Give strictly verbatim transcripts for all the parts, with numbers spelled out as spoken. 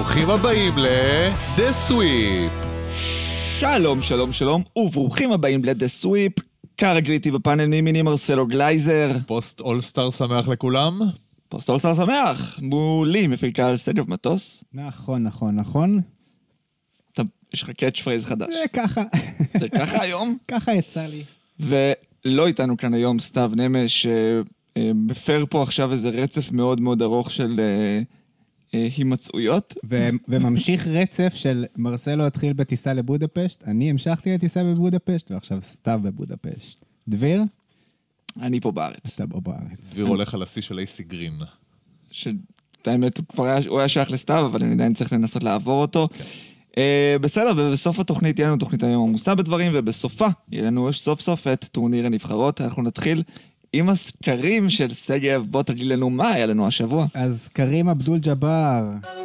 ברוכים הבאים ל-The Sweep. שלום, שלום, שלום, וברוכים הבאים ל-The Sweep. כרגיל איתי בפאנל מימיני מרסלו גלייזר. פוסט אולסטאר שמח לכולם. פוסט אולסטאר שמח. מולי מפיקה על סגב מטוס. נכון, נכון, נכון. אתה, יש לך קאץ' פרייז חדש. זה ככה. זה ככה היום? ככה יצא לי. ולא איתנו כאן היום סתיו נמש, שמפר פה עכשיו איזה רצף מאוד מאוד ארוך של הימצאויות. ו- וממשיך רצף של מרסלו התחיל בטיסה לבודפשט, אני המשכתי לטיסה בבודפשט, ועכשיו סתיו בבודפשט. דביר? אני פה בארץ. אתה פה בארץ. דביר הולך על השיא של אייסי גרין. האמת, הוא כבר היה, הוא היה שייך לסתיו, אבל אני עדיין צריך לנסות לעבור אותו. Okay. Uh, בסדר, ובסוף התוכנית יהיה לנו תוכנית היום עמוסה בדברים, ובסופה יהיה לנו סוף סוף את טורניר הנבחרות. אנחנו נתחיל עם הסקרים של סגב. בוא תגיד לנו מה היה לנו השבוע. אז קרים אבדול ג'בר.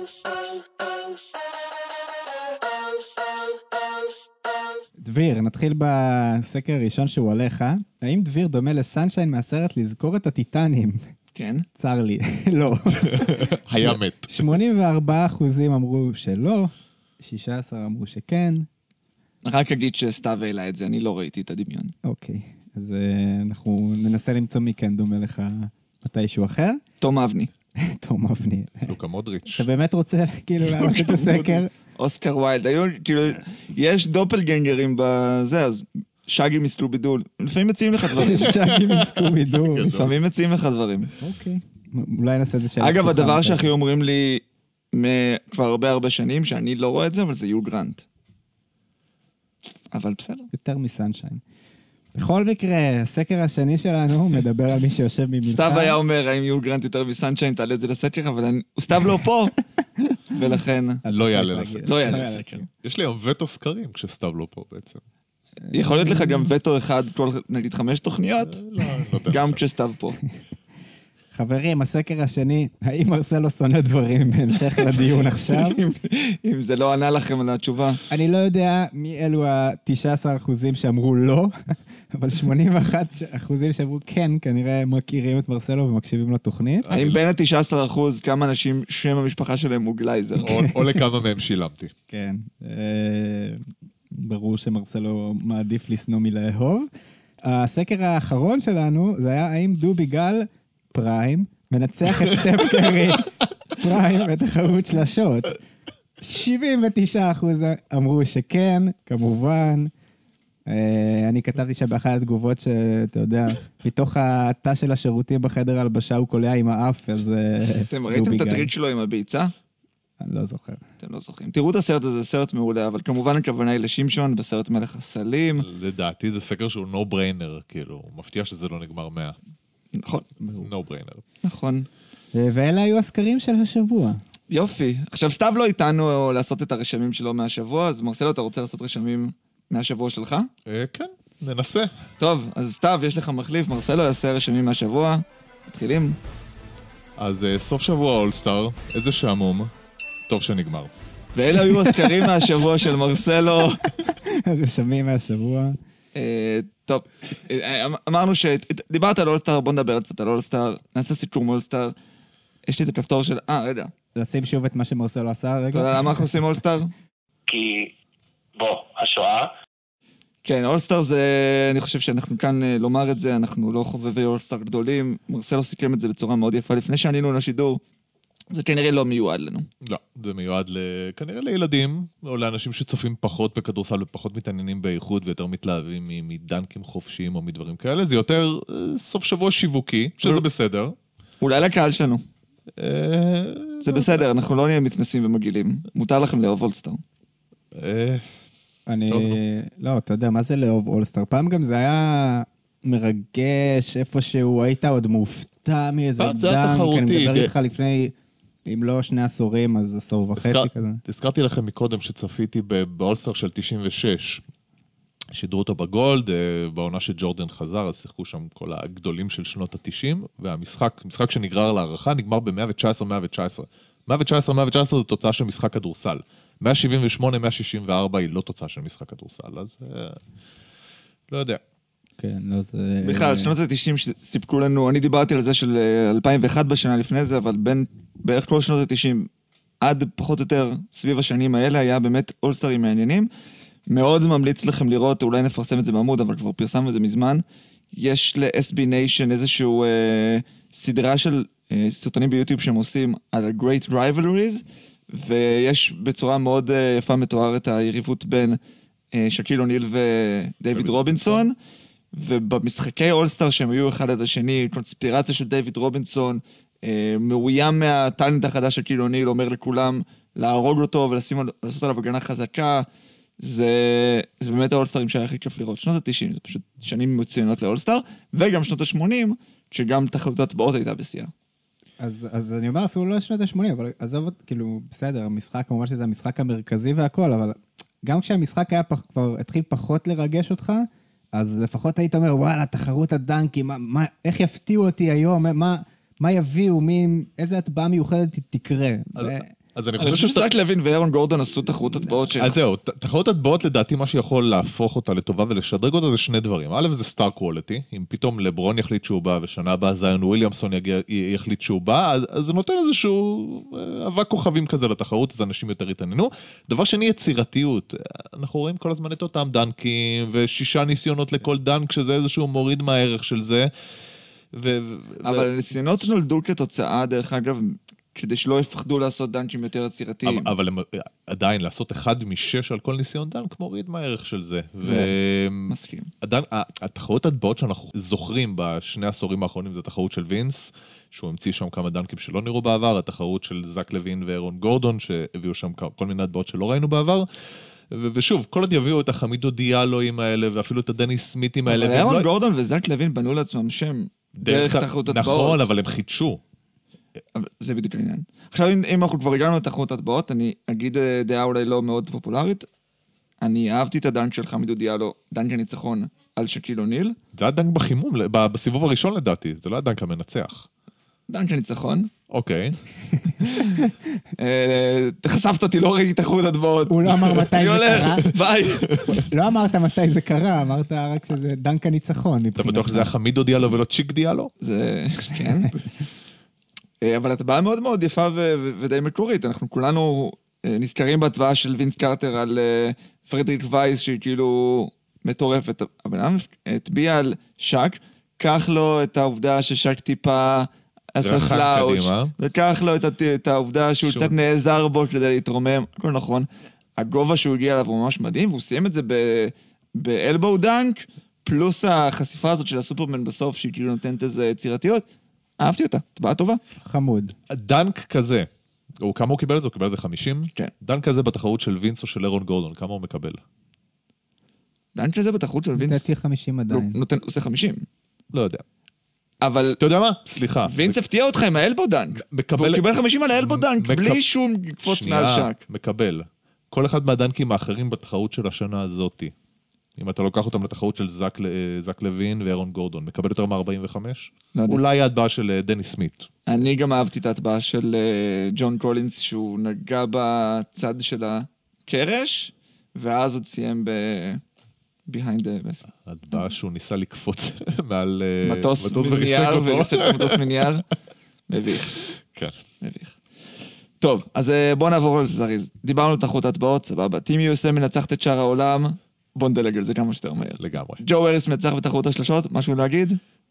דביר, נתחיל בסקר הראשון שהוא עליך. האם דביר דומה לסנשיין מהסרט לזכור את הטיטנים? כן. צר לי, לא. היה מת. שמונים וארבעה אחוזים אמרו שלא, שישה עשר אמרו שכן. רק אגיד שסתיו העלה את זה, אני לא ראיתי את הדמיון. אוקיי, אז uh, אנחנו ננסה למצוא מי כן דומה לך מתישהו אחר. תום אבני. תום אבני. לוקה מודריץ'. אתה באמת רוצה כאילו לעלות את הסקר? אוסקר ויילד. היו, כאילו, יש דופלגנגרים בזה, אז שגי מסקובידו. לפעמים מציעים לך דברים. שגי מסקובידו. לפעמים מציעים לך דברים. אוקיי. אולי נעשה את זה שאלה. אגב, הדבר שהכי אומרים לי כבר הרבה הרבה שנים, שאני לא רואה את זה, אבל זה יו גרנט. אבל בסדר. יותר מסנשיין. בכל מקרה, הסקר השני שלנו מדבר על מי שיושב ממלכה. סתיו היה אומר, האם יו גרנט יותר מסנשיין, תעלה את זה לסקר, אבל הוא סתיו לא פה, ולכן לא יעלה לסקר. לא יעלה לסקר. יש לי היום וטו סקרים כשסתיו לא פה בעצם. יכול להיות לך גם וטו אחד, כל נגיד חמש תוכניות, גם כשסתיו פה. חברים, הסקר השני, האם מרסלו שונא דברים בהמשך לדיון עכשיו? אם זה לא ענה לכם על התשובה. אני לא יודע מי אלו ה-תשעה עשר אחוזים שאמרו לא, אבל שמונים ואחד אחוזים שאמרו כן, כנראה מכירים את מרסלו ומקשיבים לתוכנית. האם בין ה-תשעה עשר אחוז כמה אנשים שם המשפחה שלהם הוא גלייזר? או לכמה מהם שילמתי. כן, ברור שמרסלו מעדיף לסנוע מלאהוב. הסקר האחרון שלנו זה היה האם דובי גל פריים, מנצח את סטף קרי, פריים בתחרות שלשות. שבעים ותשעה אחוז אמרו שכן, כמובן. אני כתבתי שבאחת התגובות שאתה יודע, מתוך התא של השירותים בחדר הלבשה הוא קולע עם האף, אז אתם ראיתם את הטריק שלו עם הביצה? אני לא זוכר. אתם לא זוכרים. תראו את הסרט הזה, סרט מעולה, אבל כמובן הכוונה היא לשמשון בסרט מלך הסלים. לדעתי זה סקר שהוא no brainer, כאילו, הוא מבטיח שזה לא נגמר מאה. נכון. no brainer. נכון. ואלה היו הסקרים של השבוע. יופי. עכשיו סתיו לא איתנו לעשות את הרשמים שלו מהשבוע, אז מרסלו, אתה רוצה לעשות רשמים מהשבוע שלך? כן, ננסה. טוב, אז סתיו, יש לך מחליף, מרסלו יעשה רשמים מהשבוע. מתחילים. אז סוף שבוע אולסטאר, איזה שעמום. טוב שנגמר. ואלה היו הסקרים מהשבוע של מרסלו. רשמים מהשבוע. טוב, אמרנו שדיברת על אולסטאר, בוא נדבר קצת על אולסטאר, נעשה סיכום אולסטאר. יש לי את הכפתור של... אה, רגע. לשים שוב את מה שמרסלו עשה, רגע. אתה יודע למה אנחנו עושים אולסטאר? כי, בוא, השואה. כן, אולסטאר זה... אני חושב שאנחנו כאן לומר את זה, אנחנו לא חובבי אולסטאר גדולים. מרסלו סיכם את זה בצורה מאוד יפה. לפני שענינו לשידור, זה כנראה לא מיועד לנו. לא, זה מיועד כנראה לילדים, או לאנשים שצופים פחות בכדורסל ופחות מתעניינים באיכות ויותר מתלהבים מדנקים חופשיים או מדברים כאלה. זה יותר סוף שבוע שיווקי, שזה בסדר. אולי לקהל שלנו. זה בסדר, אנחנו לא נהיה מתנסים ומגעילים. מותר לכם לאהוב אולסטאר. אני... לא, אתה יודע, מה זה לאהוב אולסטאר? פעם גם זה היה מרגש, איפשהו היית עוד מופתע מאיזה דם. זה התחרותי. אני מדבר איתך לפני... אם לא שני עשורים, אז עשור וחצי כזה. הזכרתי לכם מקודם שצפיתי באולסטאר של תשעים ושש. שידרו אותו בגולד, בעונה שג'ורדן חזר, אז שיחקו שם כל הגדולים של שנות ה-תשעים, והמשחק, משחק שנגרר להערכה, נגמר ב-מאה תשע עשרה מאה תשע עשרה. מאה תשע עשרה מאה תשע עשרה זה תוצאה של משחק כדורסל. מאה שבעים ושמונה מאה שישים וארבע היא לא תוצאה של משחק כדורסל, אז לא יודע. כן, לא זה... בכלל, שנות ה-תשעים סיפקו לנו, אני דיברתי על זה של אלפיים ואחת בשנה לפני זה, אבל בין בערך כל שנות ה-תשעים, עד פחות או יותר סביב השנים האלה היה באמת אולסטרים מעניינים. מאוד ממליץ לכם לראות, אולי נפרסם את זה בעמוד, אבל כבר פרסמנו את זה מזמן. יש ל-אס בי Nation איזשהו אה, סדרה של אה, סרטונים ביוטיוב שהם עושים על ה-Great Rivalries, ויש בצורה מאוד אה, יפה מתוארת היריבות בין אה, שקיל אוניל ודייוויד רובינסון, ובמשחקי אולסטאר שהם היו אחד עד השני, קונספירציה של דייוויד רובינסון, אה, מאוים מהטלנט החדש של שקיל אוניל, אומר לכולם להרוג אותו ולעשות עליו הגנה חזקה. זה, זה באמת האולסטרים שהיה הכי כיף לראות. שנות ה-תשעים, זה פשוט שנים מצוינות לאולסטר, וגם שנות ה-שמונים, שגם תחרות הטבעות הייתה בשיאה. אז, אז אני אומר, אפילו לא שנות ה-שמונים, אבל עזוב, כאילו, בסדר, המשחק, כמובן שזה המשחק המרכזי והכל, אבל גם כשהמשחק היה פח, כבר התחיל פחות לרגש אותך, אז לפחות היית אומר, וואלה, תחרות הדנקים, מה, מה, איך יפתיעו אותי היום, מה, מה יביאו, מי, איזה הטבעה מיוחדת תקרה. אז, ו... אז אני אני חושב חושב שזק לוין ואירון גורדון עשו תחרות הטבעות ש... אז זהו, תחרות הטבעות לדעתי מה שיכול להפוך אותה לטובה ולשדרג אותה זה שני דברים. א' זה סטאר קוולטי, אם פתאום לברון יחליט שהוא בא ושנה הבאה זיון וויליאמסון יגיע, יחליט שהוא בא, אז, אז זה נותן איזשהו אבק כוכבים כזה לתחרות, אז אנשים יותר יתעניינו. דבר שני, יצירתיות. אנחנו רואים כל הזמן את אותם דנקים ושישה ניסיונות לכל דנק, שזה איזשהו מוריד מהערך של זה. ו... אבל הניסיונות נולדו כתוצאה, דרך אגב, כדי שלא יפחדו לעשות דנקים יותר יצירתיים. אבל, אבל הם, עדיין לעשות אחד משש על כל ניסיון דנק מוריד מהערך של זה. ו... מסכים. הדנ... התחרות הטבעות שאנחנו זוכרים בשני עשורים האחרונים זה התחרות של וינס, שהוא המציא שם כמה דנקים שלא נראו בעבר, התחרות של זק לוין ואירון גורדון, שהביאו שם כל מיני הטבעות שלא ראינו בעבר. ו- ושוב, כל עוד יביאו את החמידו דיאלואים האלה, ואפילו את הדני סמיתים האלה. אבל אירון לא... גורדון וזק לוין בנו לעצמם שם דרך תחרות הטבעות. נכון, אבל הם חידשו. זה בדיוק העניין. עכשיו, אם, אם אנחנו כבר הגענו לתחרות הטבעות, אני אגיד דעה אולי לא מאוד פופולרית. אני אהבתי את הדנק של חמידו דיאלו, דנק הניצחון על שקיל אוניל. זה היה דנק בחימום, בסיבוב הראשון לדעתי, זה לא היה דנק המנצח. דנק הניצחון. אוקיי. חשפת אותי, לא ראיתי תחרות הטבעות. הוא לא אמר מתי זה קרה. ביי. לא אמרת מתי זה קרה, אמרת רק שזה דנק הניצחון. אתה בטוח שזה היה חמידו דיאלו ולא צ'יק דיאלו? זה, כן. אבל הטבעה מאוד מאוד יפה ודי מקורית. אנחנו כולנו נזכרים בהטבעה של וינס קרטר על פרדריק וייס, שהיא כאילו מטורפת. הבן אדם הטביע על שק, קח לו את העובדה ששק טיפה עשה סלאוץ', וקח לו את העובדה שהוא קצת נעזר בו כדי להתרומם. הכל נכון. הגובה שהוא הגיע אליו הוא ממש מדהים, והוא סיים את זה באלבו דנק, פלוס החשיפה הזאת של הסופרמן בסוף, שהיא כאילו נותנת איזה יצירתיות. אהבתי אותה, טבעה טובה. חמוד. דנק כזה, הוא כמה הוא קיבל את זה? הוא קיבל את זה חמישים? כן. דנק כזה בתחרות של וינס או של אירון גורדון, כמה הוא מקבל? דנק כזה בתחרות של וינס? נתתי חמישים עדיין. נותן, עושה חמישים. לא יודע. אבל... אתה יודע מה? סליחה. וינס הפתיע אותך עם האלבו דנק. מקבל... הוא קיבל חמישים על האלבו דנק, מקב... בלי שום קפוץ מעל שק. מקבל. כל אחד מהדנקים האחרים בתחרות של השנה הזאת, אם אתה לוקח אותם לתחרות של זק, זק לוין ואירון גורדון, מקבל יותר מ-ארבעים וחמש? לא אולי ההטבעה של דני סמית. אני גם אהבתי את ההטבעה של ג'ון קולינס, שהוא נגע בצד של הקרש, ואז עוד סיים ב... behind the vessel. ההטבעה שהוא ניסה לקפוץ מעל מטוס מנייר, ולסת מטוס מנייר. מביך. כן. מביך. טוב, אז בואו נעבור על זריז. דיברנו על תחרות ההטבעות, סבבה. טים יו אס איי מנצחת את שאר העולם, בוא נדלג על זה כמה שיותר מהר. לגמרי. ג'ו אריס מנצח בתחרות השלשות, משהו להגיד?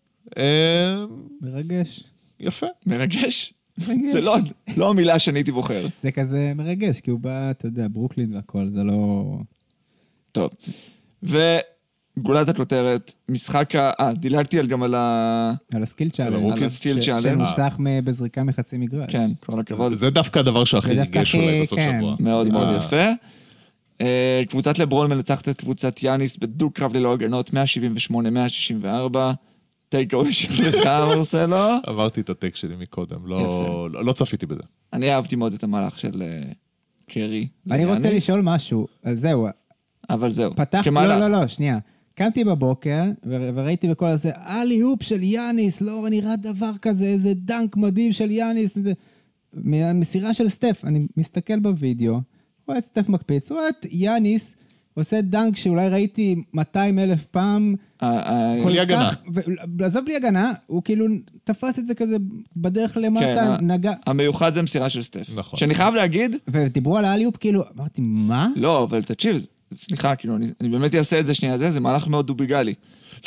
מרגש. יפה. מרגש? זה לא המילה שאני הייתי בוחר. זה כזה מרגש, כי הוא בא, אתה יודע, ברוקלין והכל, זה לא... טוב. וגולת הכותרת, משחק ה... אה, דילגתי גם על ה... על הסקיל צ'אלנג'. על הסקיל צ'אלנג'. שנוצח בזריקה מחצי מגרש. כן, כל הכבוד. זה דווקא הדבר שהכי ריגש אולי בסוף שבוע. מאוד מאוד יפה. קבוצת לברון מנצחת את קבוצת יאניס בדוק קרב ללא הגנות, מאה שבעים ושמונה מאה שישים וארבע. טייק אווי שלך, מרסלו. עברתי את הטייק שלי מקודם, לא צפיתי בזה. אני אהבתי מאוד את המהלך של קרי. אני רוצה לשאול משהו, זהו. אבל זהו. פתח, לא, לא, לא, שנייה. קמתי בבוקר וראיתי בכל הזה, אלי הופ של יאניס, לא נראה דבר כזה, איזה דנק מדהים של יאניס, מסירה של סטף. אני מסתכל בווידאו, רואה את סטף מקפיץ, רואה את יאניס עושה דנק שאולי ראיתי מאתיים אלף פעם, בלי הגנה. עזוב בלי הגנה, הוא כאילו תפס את זה כזה בדרך למטה, נגע. המיוחד זה מסירה של סטף. נכון. שאני חייב להגיד... ודיברו על האליופ, כאילו, אמרתי, מה? לא, אבל תקשיב, סליחה, כאילו, אני באמת אעשה את זה שנייה, זה מהלך מאוד דוביגלי.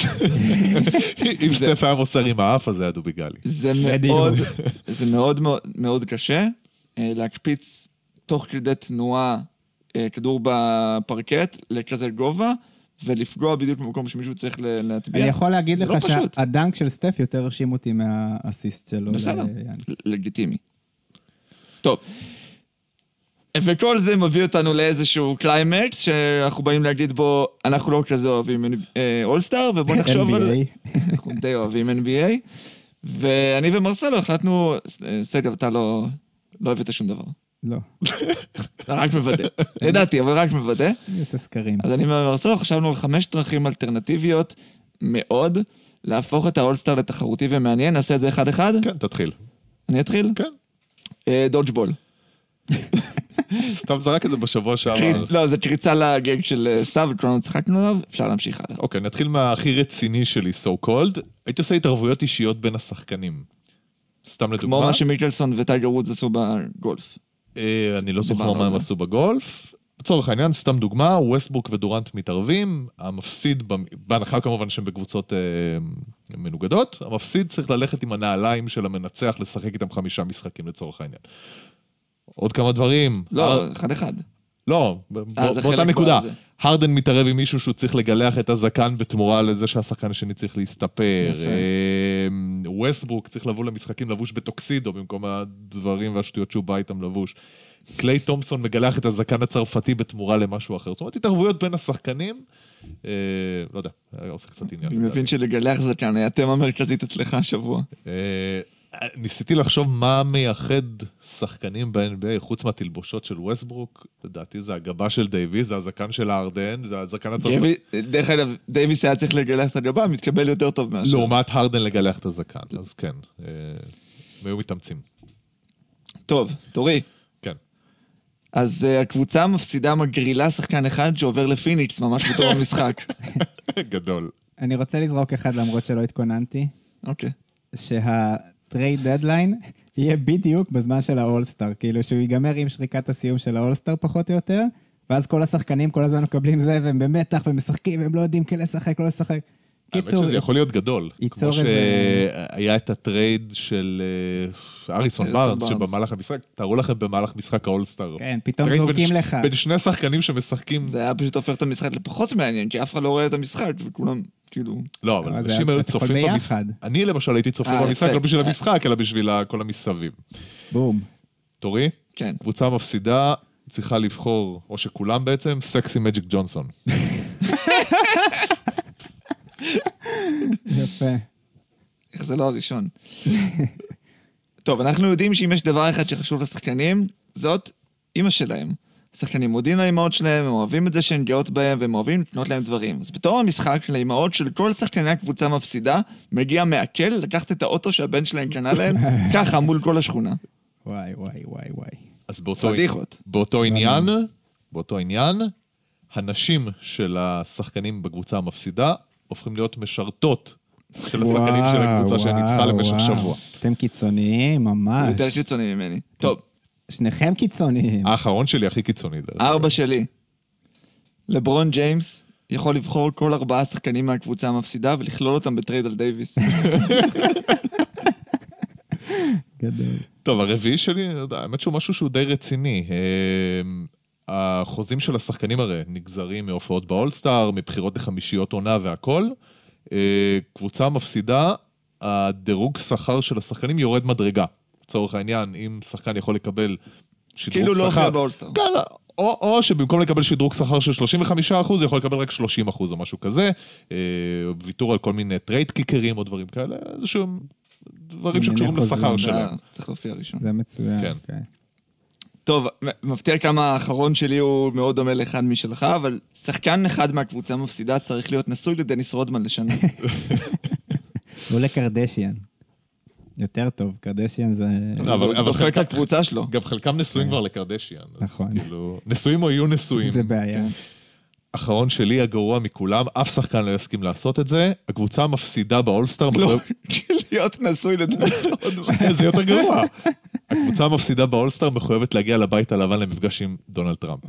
אם סטף היה מוסר עם האף, אז זה היה דוביגלי. זה מאוד מאוד קשה להקפיץ תוך כדי תנועה כדור בפרקט לכזה גובה, ולפגוע בדיוק במקום שמישהו צריך להטביע. אני יכול להגיד לך שהדנק של סטף יותר הרשים אותי מהאסיסט שלו. בסדר, לגיטימי. טוב. וכל זה מביא אותנו לאיזשהו קליימקס, שאנחנו באים להגיד בו, אנחנו לא כזה אוהבים אולסטאר, ובוא נחשוב על... אנחנו די אוהבים אן בי איי, ואני ומרסלו החלטנו, סגב, אתה לא אוהב את שום דבר. לא. רק מוודא. ידעתי, אבל רק מוודא. אני עושה סקרים. אז אני ומרסלו חשבנו על חמש דרכים אלטרנטיביות מאוד, להפוך את האולסטאר לתחרותי ומעניין. נעשה את זה אחד אחד? כן, תתחיל. אני אתחיל? כן. דודג'בול. סתיו זרק את זה בשבוע שעבר. לא, זה קריצה לגג של סתיו, וכולנו צחקנו עליו, אפשר להמשיך הלאה. אוקיי, נתחיל מהכי רציני שלי, so called. הייתי עושה התערבויות אישיות בין השחקנים. סתם לדוגמה. כמו מה שמיקלסון וטייגר וודס עשו בגולף. אני לא זוכר מה הם עשו בגולף. בצורך העניין, סתם דוגמה, ווסטברוק ודורנט מתערבים, המפסיד, בהנחה כמובן שהם בקבוצות מנוגדות, המפסיד צריך ללכת עם הנעליים של המנצח, לשחק איתם חמישה משחקים לצורך העניין. עוד כמה דברים. לא, אחד אחד. לא, באותה נקודה. הרדן מתערב עם מישהו שהוא צריך לגלח את הזקן בתמורה לזה שהשחקן השני צריך להסתפר. ווסטברוק צריך לבוא למשחקים לבוש בטוקסידו במקום הדברים והשטויות שהוא בא איתם לבוש. קליי תומפסון מגלח את הזקן הצרפתי בתמורה למשהו אחר. זאת אומרת, התערבויות בין השחקנים, לא יודע, עושה קצת עניין. אני מבין שלגלח זקן היה תמה מרכזית אצלך השבוע. ניסיתי לחשוב מה מייחד שחקנים ב-אן בי איי, חוץ מהתלבושות של ווסטברוק, לדעתי זה הגבה של דייביס, זה הזקן של הרדן, זה הזקן הצרפתי. דרך אגב, דייביס היה צריך לגלח את הגבה, מתקבל יותר טוב מהשאר. לעומת הרדן לגלח את הזקן, אז כן, היו מתאמצים. טוב, תורי. כן. אז הקבוצה מפסידה מגרילה שחקן אחד שעובר לפיניקס, ממש בתור המשחק. גדול. אני רוצה לזרוק אחד למרות שלא התכוננתי. אוקיי. שה... טרייד דדליין יהיה בדיוק בזמן של האולסטאר, כאילו שהוא ייגמר עם שריקת הסיום של האולסטאר פחות או יותר, ואז כל השחקנים כל הזמן מקבלים זה, והם במתח ומשחקים, והם לא יודעים כן לשחק, לא לשחק. האמת שזה יכול להיות גדול, כמו שהיה את הטרייד של אריסון בארנס, שבמהלך המשחק, תראו לכם במהלך משחק האולסטאר. כן, פתאום זורקים לך. בין שני שחקנים שמשחקים. זה היה פשוט הופך את המשחק לפחות מעניין, כי אף אחד לא רואה את המשחק, וכולם כאילו... לא, אבל אנשים היו צופים במשחק. אני למשל הייתי צופה במשחק, לא בשביל המשחק, אלא בשביל כל המסביב. בום. תורי? כן. קבוצה מפסידה, צריכה לבחור, או שכולם בעצם, סקסי מג'יק ג'ונסון. יפה. איך זה לא הראשון. טוב, אנחנו יודעים שאם יש דבר אחד שחשוב לשחקנים, זאת אמא שלהם. השחקנים מודים לאמאות שלהם, הם אוהבים את זה שהן גאות בהם, והם אוהבים לקנות להם דברים. אז בתור המשחק, לאמאות של כל שחקני הקבוצה מפסידה, מגיע מעכל לקחת את האוטו שהבן שלהם קנה להם, ככה מול כל השכונה. וואי, וואי, וואי, וואי. אז באותו, באותו עניין, באותו עניין, הנשים של השחקנים בקבוצה המפסידה, הופכים להיות משרתות של השחקנים של הקבוצה שניצחה למשך שבוע. אתם קיצוניים, ממש. יותר קיצוניים ממני. טוב. שניכם קיצוניים. האחרון שלי הכי קיצוני. ארבע שלי. לברון ג'יימס יכול לבחור כל ארבעה שחקנים מהקבוצה המפסידה ולכלול אותם בטרייד על דייביס. גדול. טוב, הרביעי שלי, האמת שהוא משהו שהוא די רציני. החוזים של השחקנים הרי נגזרים מהופעות באולסטאר, מבחירות לחמישיות עונה והכל. קבוצה מפסידה, הדירוג שכר של השחקנים יורד מדרגה. לצורך העניין, אם שחקן יכול לקבל שדרוג כאילו שכר... כאילו לא חייב באולסטאר. כן, או, או שבמקום לקבל שדרוג שכר של שלושים וחמישה אחוז, יכול לקבל רק שלושים אחוז או משהו כזה, ויתור על כל מיני טרייד קיקרים או דברים כאלה, איזשהו דברים שקשורים לשכר שלהם. צריך להופיע ראשון. זה מצוין. כן. Okay. טוב, מבטיח כמה האחרון שלי הוא מאוד דומה לאחד משלך, אבל שחקן אחד מהקבוצה מפסידה צריך להיות נשוי לדניס רודמן לשנה. לא לקרדשיאן. יותר טוב, קרדשיאן זה... אבל דוחק הקבוצה שלו. גם חלקם נשואים כבר לקרדשיאן. נכון. נשואים או יהיו נשואים. זה בעיה. אחרון שלי, הגרוע מכולם, אף שחקן לא יסכים לעשות את זה, הקבוצה המפסידה באולסטאר... לא, להיות נשוי לדמות זה יותר גרוע. הקבוצה המפסידה באולסטאר מחויבת להגיע לבית הלבן למפגש עם דונלד טראמפ.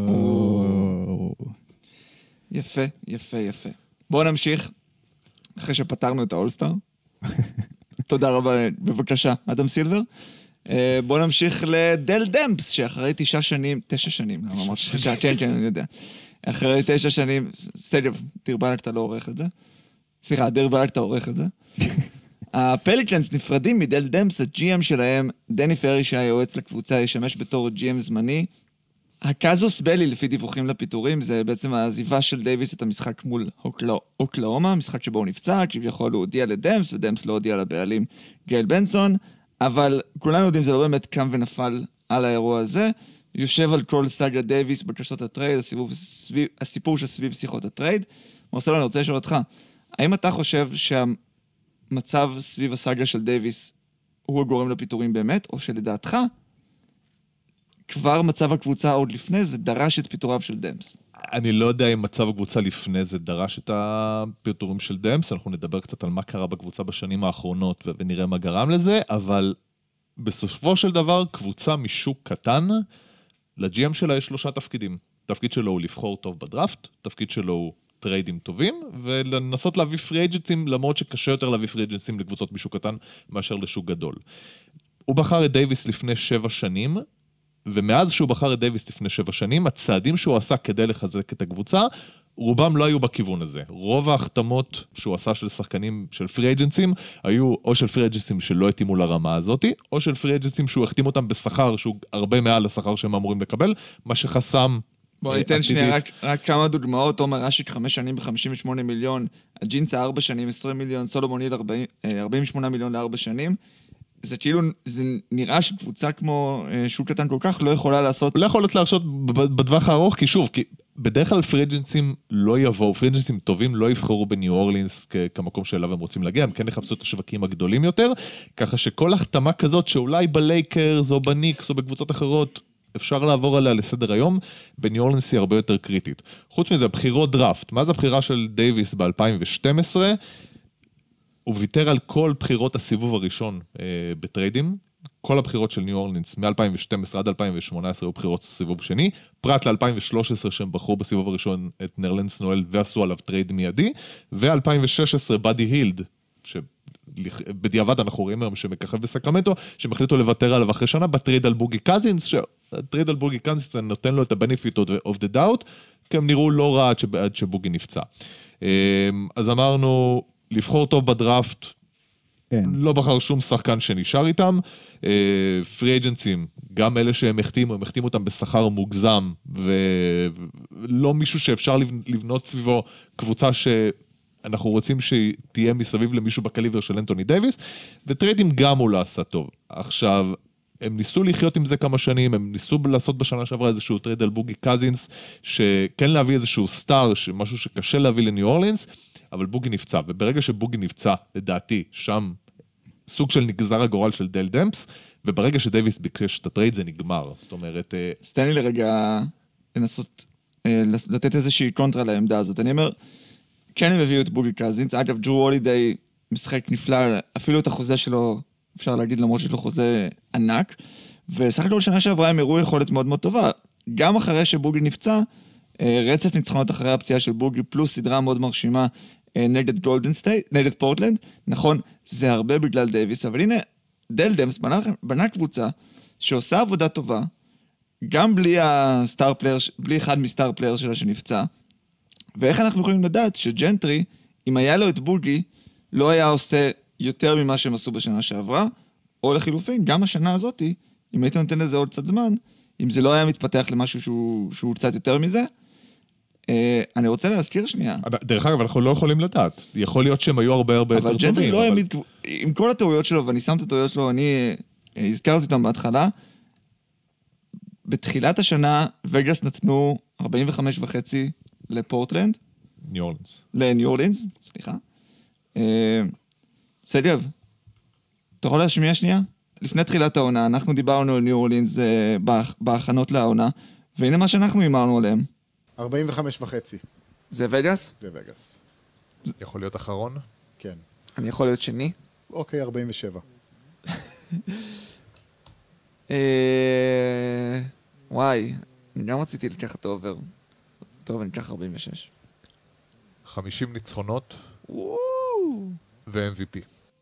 יפה, יפה, יפה. בואו נמשיך, אחרי שפתרנו את האולסטאר. תודה רבה, בבקשה, אדם סילבר. בואו נמשיך לדל דמפס, שאחרי תשע שנים, תשע שנים, כן, כן, אני יודע. אחרי תשע שנים, סגב, תרבלק אתה לא עורך את זה. סליחה, דרבלק אתה עורך את זה. הפליקנס נפרדים מדל דמפס, הג'י אם שלהם, דני פרי שהיה יועץ לקבוצה, ישמש בתור ג'י אם זמני. הקזוס בלי, לפי דיווחים לפיטורים, זה בעצם העזיבה של דייביס את המשחק מול אוקלאומה, משחק שבו הוא נפצע, כביכול הוא הודיע לדמפס, ודמפס לא הודיע לבעלים גייל בנסון, אבל כולנו יודעים, זה לא באמת קם ונפל על האירוע הזה, יושב על כל סאגה דייביס בקשות הטרייד, הסיבוב, סביב, הסיפור שסביב שיחות הטרייד. מרסלו, אני רוצה לשאול אותך, האם אתה חושב שהמצב סביב הסאגה של דייביס הוא הגורם לפיטורים באמת, או שלדעתך, כבר מצב הקבוצה עוד לפני זה דרש את פיטוריו של דמפס? אני לא יודע אם מצב הקבוצה לפני זה דרש את הפיטורים של דמפס, אנחנו נדבר קצת על מה קרה בקבוצה בשנים האחרונות ונראה מה גרם לזה, אבל בסופו של דבר קבוצה משוק קטן, לג'י אם שלה יש שלושה תפקידים. תפקיד שלו הוא לבחור טוב בדראפט, תפקיד שלו הוא טריידים טובים, ולנסות להביא פרי אג'נסים, למרות שקשה יותר להביא פרי אג'נסים לקבוצות משוק קטן מאשר לשוק גדול. הוא בחר את דייביס לפני שבע שנים, ומאז שהוא בחר את דייביס לפני שבע שנים, הצעדים שהוא עשה כדי לחזק את הקבוצה, רובם לא היו בכיוון הזה. רוב ההחתמות שהוא עשה של שחקנים, של פרי אג'נסים, היו או של פרי אג'נסים שלא התאימו לרמה הזאת, או של פרי אג'נסים שהוא החתים אותם בשכר, שהוא הרבה מעל השכר שהם אמורים לקבל, מה שחסם... בוא ניתן שנייה רק, רק כמה דוגמאות. עומר אשיק חמש שנים ב-חמישים ושמונה מיליון, הג'ינסה ארבע שנים עשרים מיליון, סולומון היל ארבעים ושמונה מיליון לארבע שנים. זה כאילו, זה נראה שקבוצה כמו שוק קטן כל כך לא יכולה לעשות... לא יכולת להרשות בדווח הארוך, כי שוב, כי בדרך כלל פריג'נסים לא יבואו, פריג'נסים טובים לא יבחרו בניו אורלינס כמקום שאליו הם רוצים להגיע, הם כן יחפשו את השווקים הגדולים יותר, ככה שכל החתמה כזאת שאולי בלייקרס או בניקס או בקבוצות אחרות, אפשר לעבור עליה לסדר היום, בניו אורלינס היא הרבה יותר קריטית. חוץ מזה, בחירות דראפט, מה זה הבחירה של דייביס ב-אלפיים ושתים עשרה? הוא ויתר על כל בחירות הסיבוב הראשון אה, בטריידים, כל הבחירות של ניו אורלינס מ-אלפיים ושתים עשרה עד אלפיים ושמונה עשרה היו בחירות סיבוב שני, פרט ל-אלפיים ושלוש עשרה שהם בחרו בסיבוב הראשון את נרלנס נואל ועשו עליו טרייד מיידי, ו-אלפיים ושש עשרה בדי הילד, שבדיעבד אנחנו רואים היום שמככב בסקרמנטו, שהם החליטו לוותר עליו אחרי שנה בטרייד על בוגי קזינס, שהטרייד על בוגי קזינס נותן לו את ה-benefit of the doubt, כי הם נראו לא רע עד שבוגי נפצע. אז אמרנו, לבחור טוב בדראפט, לא בחר שום שחקן שנשאר איתם, פרי אג'נסים, גם אלה שהם החתימו, הם החתימו אותם בשכר מוגזם, ולא מישהו שאפשר לבנות סביבו קבוצה שאנחנו רוצים שתהיה מסביב למישהו בקליבר של אנטוני דייביס, וטריידים גם הוא לא עשה טוב. עכשיו, הם ניסו לחיות עם זה כמה שנים, הם ניסו לעשות בשנה שעברה איזשהו טרייד על בוגי קזינס, שכן להביא איזשהו סטאר, משהו שקשה להביא לניו אורלינס, אבל בוגי נפצע, וברגע שבוגי נפצע, לדעתי, שם סוג של נגזר הגורל של דל דמפס, וברגע שדייביס ביקש את הטרייד זה נגמר. זאת אומרת... סתן לי לרגע לנסות לתת איזושהי קונטרה לעמדה הזאת. אני אומר, כן הם הביאו את בוגי קזינס, אגב ג'רו הולידיי משחק נפלא, אפילו את החוזה שלו, אפשר להגיד למרות שיש לו חוזה ענק, וסך הכל שנה שעברה הם הראו יכולת מאוד מאוד טובה. גם אחרי שבוגי נפצע, רצף ניצחונות אחרי הפציעה של בוגי, פלוס סדרה מאוד מרשימה נגד גולדן סטייט, נגד פורטלנד. נכון, זה הרבה בגלל דייביס, אבל הנה, דל דמפס בנה, בנה קבוצה שעושה עבודה טובה, גם בלי הסטאר פלייר, בלי אחד מסטאר פלייר שלה שנפצע. ואיך אנחנו יכולים לדעת שג'נטרי, אם היה לו את בוגי, לא היה עושה יותר ממה שהם עשו בשנה שעברה, או לחילופין, גם השנה הזאת, אם היית נותן לזה עוד קצת זמן, אם זה לא היה מתפתח למשהו שהוא, שהוא קצת יותר מזה, אה, אני רוצה להזכיר שנייה. דרך אגב, אנחנו לא יכולים לדעת. יכול להיות שהם היו הרבה הרבה יותר טובים. אבל ג'נטרי לא העמיד, עם כל הטעויות שלו, ואני שם את הטעויות שלו, אני אה, הזכרתי אותם בהתחלה, בתחילת השנה, וגאס נתנו ארבעים וחמש וחצי לפורטלנד. ניו אורלינס. לניו אורלינס, סליחה. אה, סגב, אתה יכול להשמיע שנייה? לפני תחילת העונה, אנחנו דיברנו על ניו אורלינס בהכנות לעונה, והנה מה שאנחנו אמרנו עליהם. ארבעים וחמש וחצי. זה וגאס? זה וגאס. יכול להיות אחרון? כן. אני יכול להיות שני? אוקיי, ארבעים ושבע. וואי, אני גם רציתי לקחת אובר. טוב, אני אקח ארבעים ושש. חמישים ניצחונות ו-אם וי פי.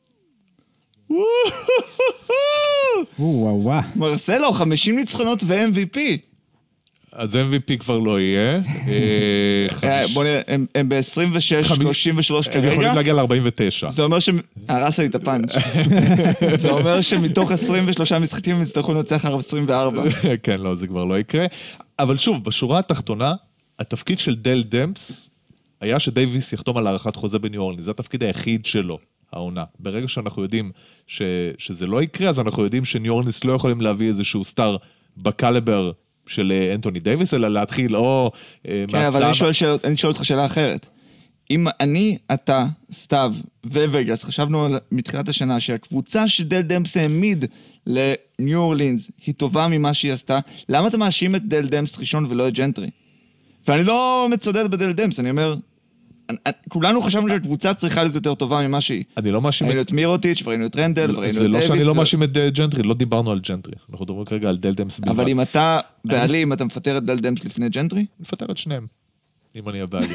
וואו וואו. מרסלו, חמישים ניצחונות ו-אם וי פי. אז אם וי פי כבר לא יהיה. בוא נראה, הם ב-עשרים ושש שלושים ושלוש הם כרגע. יכולים להגיע ל-ארבעים ותשע. זה אומר ש... הרס לי את הפאנץ'. זה אומר שמתוך עשרים ושלושה משחקים הם יצטרכו לנצח עשרים וארבע. כן, לא, זה כבר לא יקרה. אבל שוב, בשורה התחתונה, התפקיד של דל דמפס היה שדייביס יחתום על הערכת חוזה בניו אורלינס. זה התפקיד היחיד שלו, העונה. ברגע שאנחנו יודעים ש... שזה לא יקרה, אז אנחנו יודעים שניו אורלינס לא יכולים להביא איזשהו סטאר בקליבר של אנטוני דייביס, אלא להתחיל או... כן, אבל אני שואל, שאל, אני שואל אותך שאלה אחרת. אם אני, אתה, סתיו ווגאס, חשבנו על מתחילת השנה שהקבוצה שדל דמפס העמיד לניו אורלינס היא טובה ממה שהיא עשתה, למה אתה מאשים את דל דמפס ראשון ולא את ג'נטרי? ואני לא מצודד בדל דמפס, אני אומר, כולנו חשבנו שהקבוצה צריכה להיות יותר טובה ממה שהיא. אני לא מאשים את... ראינו את מירוטיץ' וראינו את רנדל וראינו את זה לא דייביס. שאני לא מאשים את ג'נטרי, לא דיברנו על ג'נטרי. אנחנו מדברים כרגע על דל דמפס בלבד. אבל אם אתה בעלים, אתה מפטר את דל דמפס לפני ג'נטרי? מפטר את שניהם, אם אני הבעלים.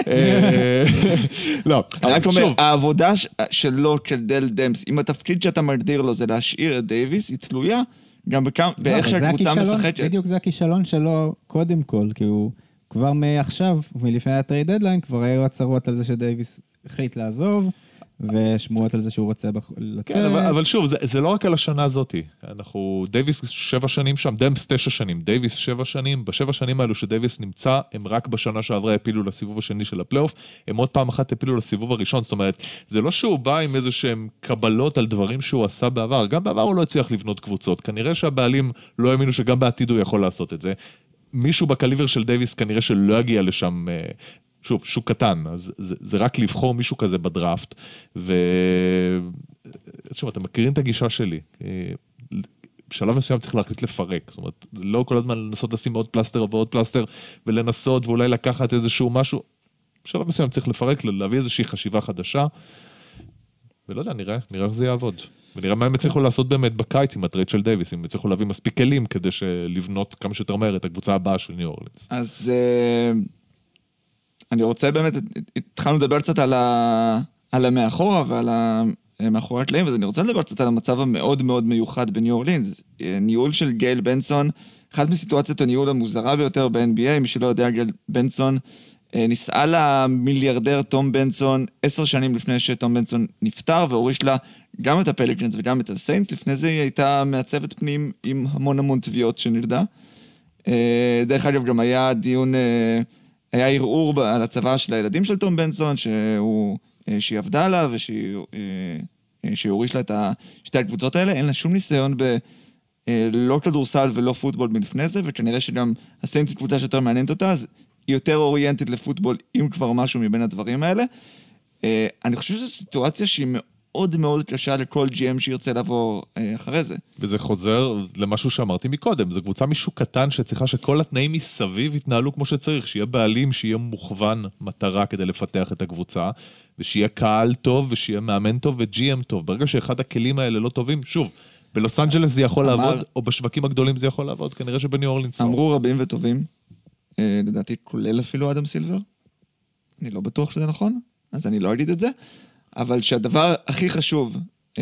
לא, אני רק אומר, העבודה שלו של דל דמפס, אם התפקיד שאתה מגדיר לו זה להשאיר את דייביס, היא תלויה גם באיך שהקבוצה משחקת. בדיוק זה הכישלון שלו קודם כל, כי הוא כבר מעכשיו, מלפני הטרייד דדליין, כבר היו הצהרות על זה שדייביס החליט לעזוב, ושמועות על זה שהוא רוצה לצאת. כן, אבל, אבל שוב, זה, זה לא רק על השנה הזאת. אנחנו, דייביס שבע שנים שם, דמפס תשע שנים, דייביס שבע שנים, בשבע שנים האלו שדייביס נמצא, הם רק בשנה שעברה הפילו לסיבוב השני של הפלייאוף, הם עוד פעם אחת הפילו לסיבוב הראשון, זאת אומרת, זה לא שהוא בא עם איזה שהם קבלות על דברים שהוא עשה בעבר, גם בעבר הוא לא הצליח לבנות קבוצות, כנראה שהבעלים לא האמינו שגם בעתיד הוא יכול לעשות את זה. מישהו בקליבר של דייביס כנראה שלא יגיע לשם, שוב, שוק קטן, אז זה, זה רק לבחור מישהו כזה בדראפט, ושוב, אתם מכירים את הגישה שלי, בשלב מסוים צריך להחליט לפרק, זאת אומרת, לא כל הזמן לנסות לשים עוד פלסטר ועוד פלסטר, ולנסות ואולי לקחת איזשהו משהו, בשלב מסוים צריך לפרק, להביא איזושהי חשיבה חדשה, ולא יודע, נראה, נראה איך זה יעבוד. ונראה מה הם הצליחו לעשות באמת בקיץ עם הטרייד של דייביס, אם הצליחו להביא מספיק כלים כדי לבנות כמה שיותר מהר את הקבוצה הבאה של ניו אורלינס. אז אני רוצה באמת, התחלנו לדבר קצת על המאחורה ועל המאחורי הקלעים, אז אני רוצה לדבר קצת על המצב המאוד מאוד מיוחד בניו אורלינס. ניהול של גייל בנסון, אחת מסיטואציות הניהול המוזרה ביותר ב-אן בי איי, מי שלא יודע, גייל בנסון נישאה למיליארדר תום בנסון עשר שנים לפני שתום בנסון נפטר, והוריש לה גם את הפליקנס וגם את הסיינס. לפני זה היא הייתה מעצבת פנים עם המון המון תביעות שנרדה. דרך אגב, גם היה דיון, היה ערעור על הצבא של הילדים של תום בנסון, שהוא, שהיא עבדה עליו ושהיא הוריש לה את שתי הקבוצות האלה. אין לה שום ניסיון ב... לא כדורסל ולא פוטבול מלפני זה, וכנראה שגם הסיינס היא קבוצה שיותר מעניינת אותה, אז היא יותר אוריינטית לפוטבול, אם כבר משהו מבין הדברים האלה. אני חושב שזו סיטואציה שהיא מאוד מאוד קשה לכל ג'י אם שירצה לבוא אחרי זה. וזה חוזר למשהו שאמרתי מקודם, זו קבוצה משהו קטן שצריכה שכל התנאים מסביב יתנהלו כמו שצריך, שיהיה בעלים, שיהיה מוכוון מטרה כדי לפתח את הקבוצה, ושיהיה קהל טוב, ושיהיה מאמן טוב וג'י אם טוב. ברגע שאחד הכלים האלה לא טובים, שוב, בלוס אנג'לס זה יכול אמר, לעבוד, או בשווקים הגדולים זה יכול לעבוד, כנראה שבניו אורלינס. אמרו רבים וטובים, לדעתי כולל אפילו אדם סילבר, אני לא בטוח שזה נכון, אז אני לא אגיד את זה, אבל שהדבר הכי חשוב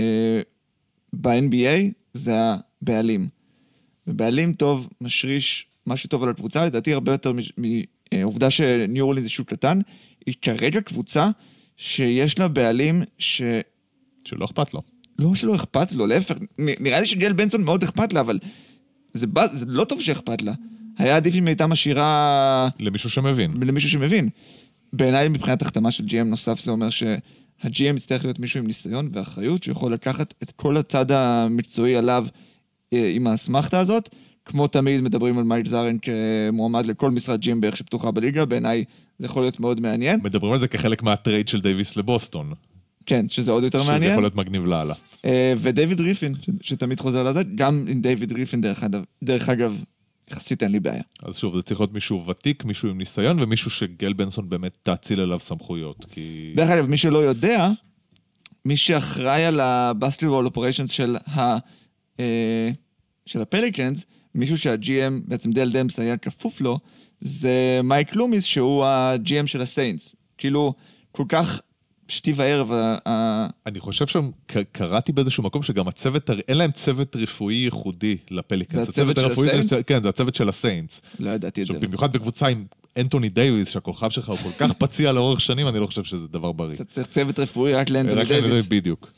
ב-אן בי איי זה הבעלים. ובעלים טוב משריש משהו טוב על הקבוצה, לדעתי הרבה יותר מעובדה שניו אורלינס זה שוק קטן, היא כרגע קבוצה שיש לה בעלים ש... שלא אכפת לו. לא שלא אכפת לו, להפך, נראה לי שגייל בנסון מאוד אכפת לה, אבל זה, זה לא טוב שאכפת לה. היה עדיף אם הייתה משאירה... למישהו שמבין. למישהו שמבין. בעיניי מבחינת החתמה של ג'י אם נוסף, זה אומר שה-ג'י אם יצטרך להיות מישהו עם ניסיון ואחריות, שיכול לקחת את כל הצד המקצועי עליו עם האסמכתה הזאת. כמו תמיד מדברים על מייק זארן כמועמד לכל משרד ג'י אם בערך שפתוחה בליגה, בעיניי זה יכול להיות מאוד מעניין. מדברים על זה כחלק מהטרייד של דייביס לבוסטון. כן, שזה עוד יותר מעניין. שזה יכול להיות מגניב לעלה. ודייוויד ריפין, שתמיד חוזר לזה, גם עם דייוויד ריפין דרך אגב, יחסית אין לי בעיה. אז שוב, זה צריך להיות מישהו ותיק, מישהו עם ניסיון, ומישהו שגל בנסון באמת תאציל אליו סמכויות, כי... דרך אגב, מי שלא יודע, מי שאחראי על ה-Basketball Operations של ה... של הפליקנס, מישהו שה-ג'י אם, בעצם דל דמפס היה כפוף לו, זה מייק לומיס, שהוא ה-ג'י אם של הסיינס. כאילו, כל כך שתי וערב... אני חושב שקראתי באיזשהו מקום שגם הצוות, אין להם צוות רפואי ייחודי לפליקנס. זה הצוות של הסיינס? כן, זה הצוות של הסיינס. לא ידעתי את זה. במיוחד בקבוצה עם אנטוני דייוויס, שהכוכב שלך הוא כל כך פציע לאורך שנים, אני לא חושב שזה דבר בריא. צריך צוות רפואי רק לאנטוני דייוויס. בדיוק.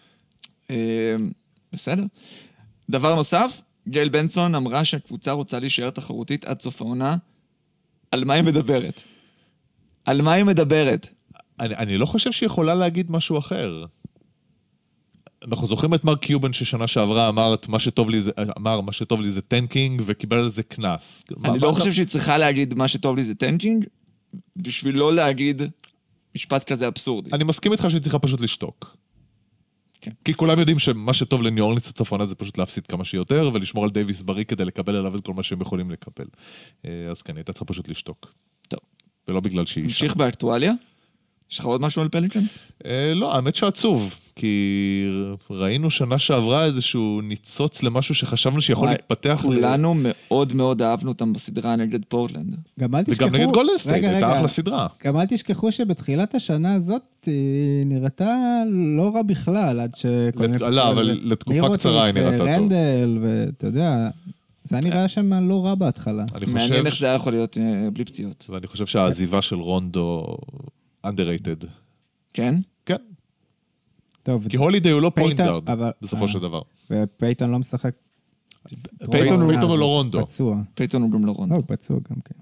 בסדר. דבר נוסף, גייל בנסון אמרה שהקבוצה רוצה להישאר תחרותית עד סוף העונה. על מה היא מדברת? על מה היא מדברת? אני, אני לא חושב שהיא יכולה להגיד משהו אחר. אנחנו זוכרים את מרק קיובן ששנה שעברה אמר מה שטוב לי זה, אמר מה שטוב לי זה טנקינג וקיבל על זה כנס. אני לא חושב שהיא צריכה להגיד מה שטוב לי זה טנקינג, בשביל לא להגיד משפט כזה אבסורדי. אני מסכים איתך שהיא צריכה פשוט לשתוק. כן. כי כולם יודעים שמה שטוב לניו אורלינס הצפונה זה פשוט להפסיד כמה שיותר ולשמור על דייוויס בריא כדי לקבל עליו את כל מה שהם יכולים לקבל. אז כן, הייתה צריכה פשוט לשתוק. טוב. ולא בגלל שהיא... נמשיך באקטואליה? יש לך עוד משהו על פליקנס? לא, האמת שעצוב, כי ראינו שנה שעברה איזשהו ניצוץ למשהו שחשבנו שיכול להתפתח. כולנו מאוד מאוד אהבנו אותם בסדרה נגד פורטלנד. וגם נגד גולדן סטייט, הייתה אחלה סדרה. גם אל תשכחו שבתחילת השנה הזאת היא נראתה לא רע בכלל, עד ש... לא, אבל לתקופה קצרה היא נראתה טוב. רנדל, ואתה יודע... זה היה נראה שם לא רע בהתחלה. מעניין איך זה היה יכול להיות בלי פציעות. ואני חושב שהעזיבה של רונדו underrated. כן? כן. טוב. כי הולידיי הוא לא פוינט גארד, בסופו של דבר. ופייטון לא משחק. פייטון הוא לא רונדו. פצוע. פייטון הוא גם לא רונדו. הוא פצוע גם כן.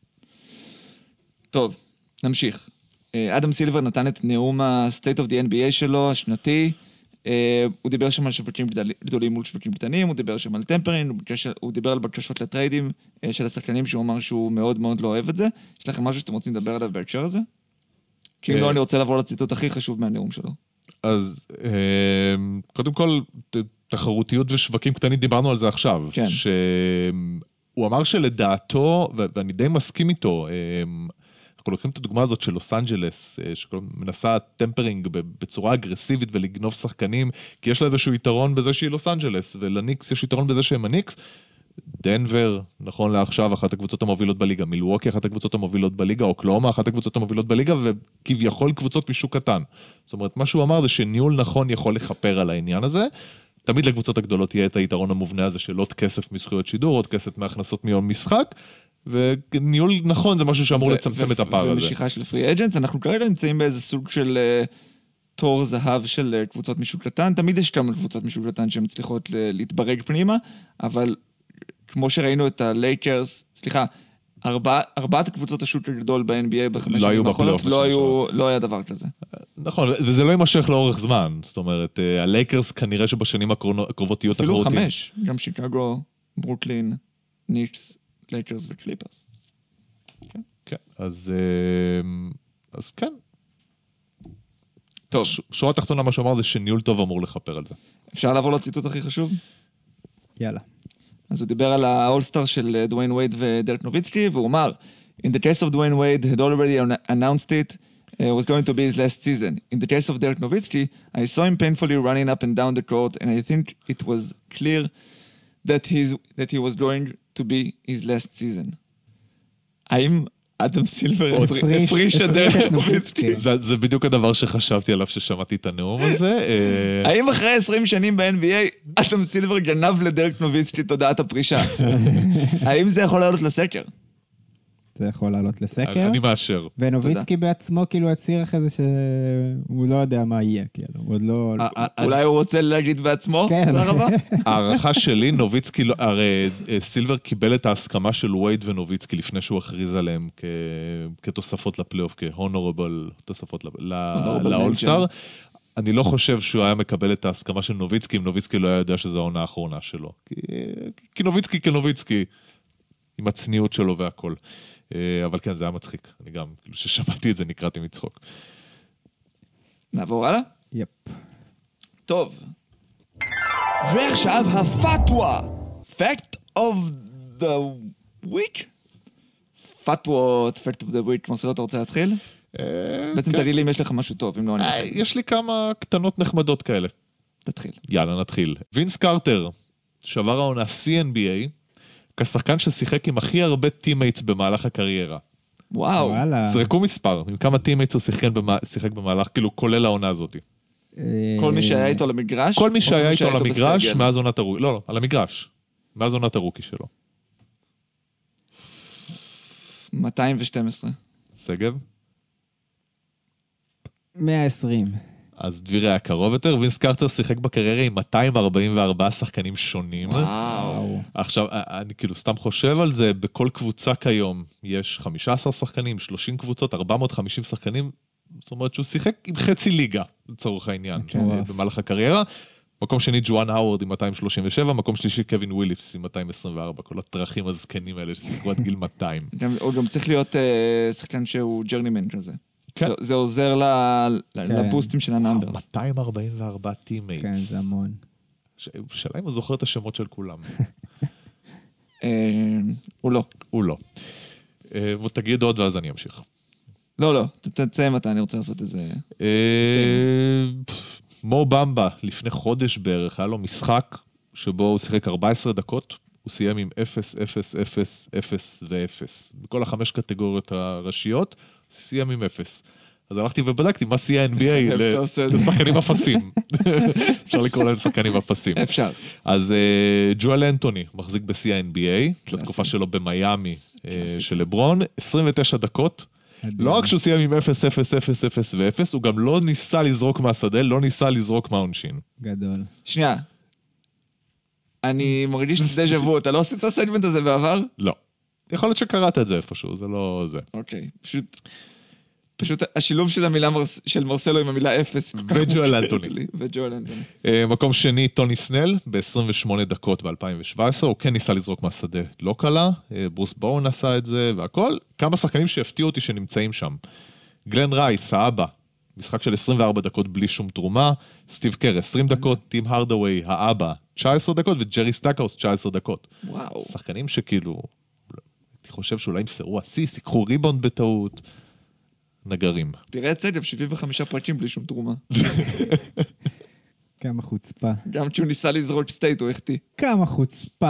טוב, נמשיך. אדם סילבר נתן את נאום ה-State of the אן בי איי שלו, השנתי. הוא דיבר שם על שווקים גדולים מול שווקים קטנים, הוא דיבר שם על טמפרין, הוא דיבר על בקשות לטריידים של השחקנים, שהוא אמר שהוא מאוד מאוד לא אוהב את זה. יש לכם משהו שאתם רוצים לדבר עליו בהקשר הזה? כי אם לא, אני רוצה לעבור לציטוט הכי חשוב מהנאום שלו. אז קודם כל, תחרותיות ושווקים קטנים, דיברנו על זה עכשיו. כן. שהוא אמר שלדעתו, ואני די מסכים איתו, אנחנו לוקחים את הדוגמה הזאת של לוס אנג'לס, שמנסה טמפרינג בצורה אגרסיבית ולגנוב שחקנים, כי יש לה איזשהו יתרון בזה שהיא לוס אנג'לס, ולניקס יש יתרון בזה שהם הניקס. דנבר, נכון לעכשיו, אחת הקבוצות המובילות בליגה, מילווקי, אחת הקבוצות המובילות בליגה, אוקלאומה, אחת הקבוצות המובילות בליגה, וכביכול קבוצות משוק קטן. זאת אומרת, מה שהוא אמר זה שניהול נכון יכול לחפר על העניין הזה. תמיד לקבוצות הגדולות יהיה את היתרון המובנה הזה של עוד כסף מזכויות שידור, עוד כסף מהכנסות מיום משחק, וניהול נכון זה משהו שאמור לצמצם את הפער הזה. ומשיכה של פרי אג'נטס, אנחנו כרגע נמצאים באיזה סוג של תור זהב של קבוצות משוק קטן, תמיד יש כמה קבוצות משוק קטן שמצליחות להתברג פנימה, אבל כמו שראינו את הלייקרס, סליחה, ארבע, ארבעת הקבוצות השוק הגדול ב-אן בי איי בחמש לא היו בפלייאוף, לא היו, לא היה דבר כזה. נכון, וזה לא יימשך לאורך זמן, זאת אומרת, הלייקרס כנראה שבשנים הקרובות יהיו תחרותיים. אפילו חמש, גם שיקגו, ברוקלין, ניקס, לייקרס וקליפרס. כן, כן, אז, אז כן. טוב. שורה תחתונה מה שאמר זה שניהול טוב אמור לחפר על זה. אפשר לעבור לציטוט הכי חשוב? יאללה. אז הוא דיבר על האולסטאר של דוויין וייד ודרק נוביצקי, והוא אמר, In the case of Dwayne Wade, had already announced it, uh, was going to be his last season. In the case of Dirk Nowitzki, I saw him painfully running up and down the court, and I think it was clear that, he's, that he was going to be his last season. האם אדם סילבר הפריש את דרק נוביצקי? זה בדיוק הדבר שחשבתי עליו ששמעתי את הנאום הזה. האם אחרי עשרים שנים ב-אן בי איי, אדם סילבר גנב לדרק נוביצקי תודעת הפרישה? האם זה יכול לעלות לסקר? זה יכול לעלות לסקר. אני מאשר. ונוביצקי בעצמו כאילו הצהיר אחרי זה שהוא לא יודע מה יהיה, כאילו, הוא עוד לא... אולי הוא רוצה להגיד בעצמו? כן. תודה רבה. הערכה שלי, נוביצקי, הרי סילבר קיבל את ההסכמה של וייד ונוביצקי לפני שהוא הכריז עליהם כתוספות לפלייאוף, כהונורבל תוספות לאולסטאר. אני לא חושב שהוא היה מקבל את ההסכמה של נוביצקי, אם נוביצקי לא היה יודע שזו העונה האחרונה שלו. כי נוביצקי כנוביצקי, עם הצניעות שלו והכל. אבל כן, זה היה מצחיק. אני גם, כאילו ששמעתי את זה, נקראתי מצחוק. נעבור הלאה? יפ. טוב. ועכשיו הפתווה. Fact of The Witch? פטוות, Fate of the Witch, מרסלו, אתה רוצה להתחיל? בעצם תראי לי אם יש לך משהו טוב, אם לא אני... יש לי כמה קטנות נחמדות כאלה. תתחיל. יאללה, נתחיל. וינס קרטר, שבר העונה סי אן בי איי, כשחקן ששיחק עם הכי הרבה טימייטס במהלך הקריירה. וואו. זרקו מספר, עם כמה טימייטס הוא שיחק במהלך, כאילו כולל העונה הזאת. כל מי שהיה איתו למגרש? כל מי שהיה איתו למגרש, מאז עונת הרוקי, לא, לא, על המגרש. מאז עונת הרוקי שלו. מאתיים ושתים עשרה. סגב? מאה ועשרים. אז דביר היה קרוב יותר, וינס קרטר שיחק בקריירה עם מאתיים ארבעים וארבעה שחקנים שונים. וואו. עכשיו, אני כאילו סתם חושב על זה, בכל קבוצה כיום יש חמישה עשר שחקנים, שלושים קבוצות, ארבע מאות וחמישים שחקנים, זאת אומרת שהוא שיחק עם חצי ליגה, לצורך העניין, במהלך הקריירה. מקום שני ג'ואן האוורד עם מאתיים שלושים ושבע, מקום שלישי קווין וויליפס עם מאתיים עשרים וארבע, כל הטרחים הזקנים האלה ששיחקו עד גיל מאתיים. הוא גם צריך להיות שחקן שהוא ג'רנימן כזה. כן. זה עוזר לבוסטים של הנאמבר. מאתיים ארבעים וארבע טימייטס. כן, זה המון. שאלה אם הוא זוכר את השמות של כולם. הוא לא. הוא לא. תגיד עוד ואז אני אמשיך. לא, לא, תצא מתי, אני רוצה לעשות איזה... מו במבה, לפני חודש בערך, היה לו משחק שבו הוא שיחק ארבע עשרה דקות, הוא סיים עם אפס, אפס, אפס, אפס ו-אפס. בכל החמש קטגוריות הראשיות, סיים עם אפס. אז הלכתי ובדקתי מה סי ה-אן בי איי לשחקנים אפסים. אפשר לקרוא להם שחקנים אפסים. אפשר. אז ג'ואל אנטוני מחזיק ב-סי ה-אן בי איי, בתקופה שלו במיימי של לברון, עשרים ותשע דקות. לא רק שהוא סיים עם אפס, אפס, אפס, אפס ו-אפס, הוא גם לא ניסה לזרוק מהשדה, לא ניסה לזרוק מהעונשין. גדול. שנייה. אני מרגיש דז'ה וו, אתה לא עושה את הסייגמנט הזה בעבר? לא. יכול להיות שקראת את זה איפשהו, זה לא זה. אוקיי, פשוט... פשוט השילוב של המילה של מרסלו עם המילה אפס. וג'ואל אנטוני. וג'ואל אנטוני. מקום שני, טוני סנל, ב-עשרים ושמונה דקות ב-אלפיים שבע עשרה, הוא כן ניסה לזרוק מהשדה, לא קלה, ברוס בואון עשה את זה והכל, כמה שחקנים שהפתיעו אותי שנמצאים שם. גלן רייס, האבא, משחק של עשרים וארבע דקות בלי שום תרומה, סטיב קר, עשרים דקות, טים הרדווי, האבא, תשע עשרה דקות, וג'רי סטאקהאוס, תשע עשרה דקות. וואו. שחקנים שכאילו, אני חושב שאולי הם סרו אסיס, ייקחו ריבאונד בטעות. נגרים. תראה את סגב, שבעים וחמישה פרקים בלי שום תרומה. כמה חוצפה. גם כשהוא ניסה לזרוק סטייט, הוא החטיא. כמה חוצפה.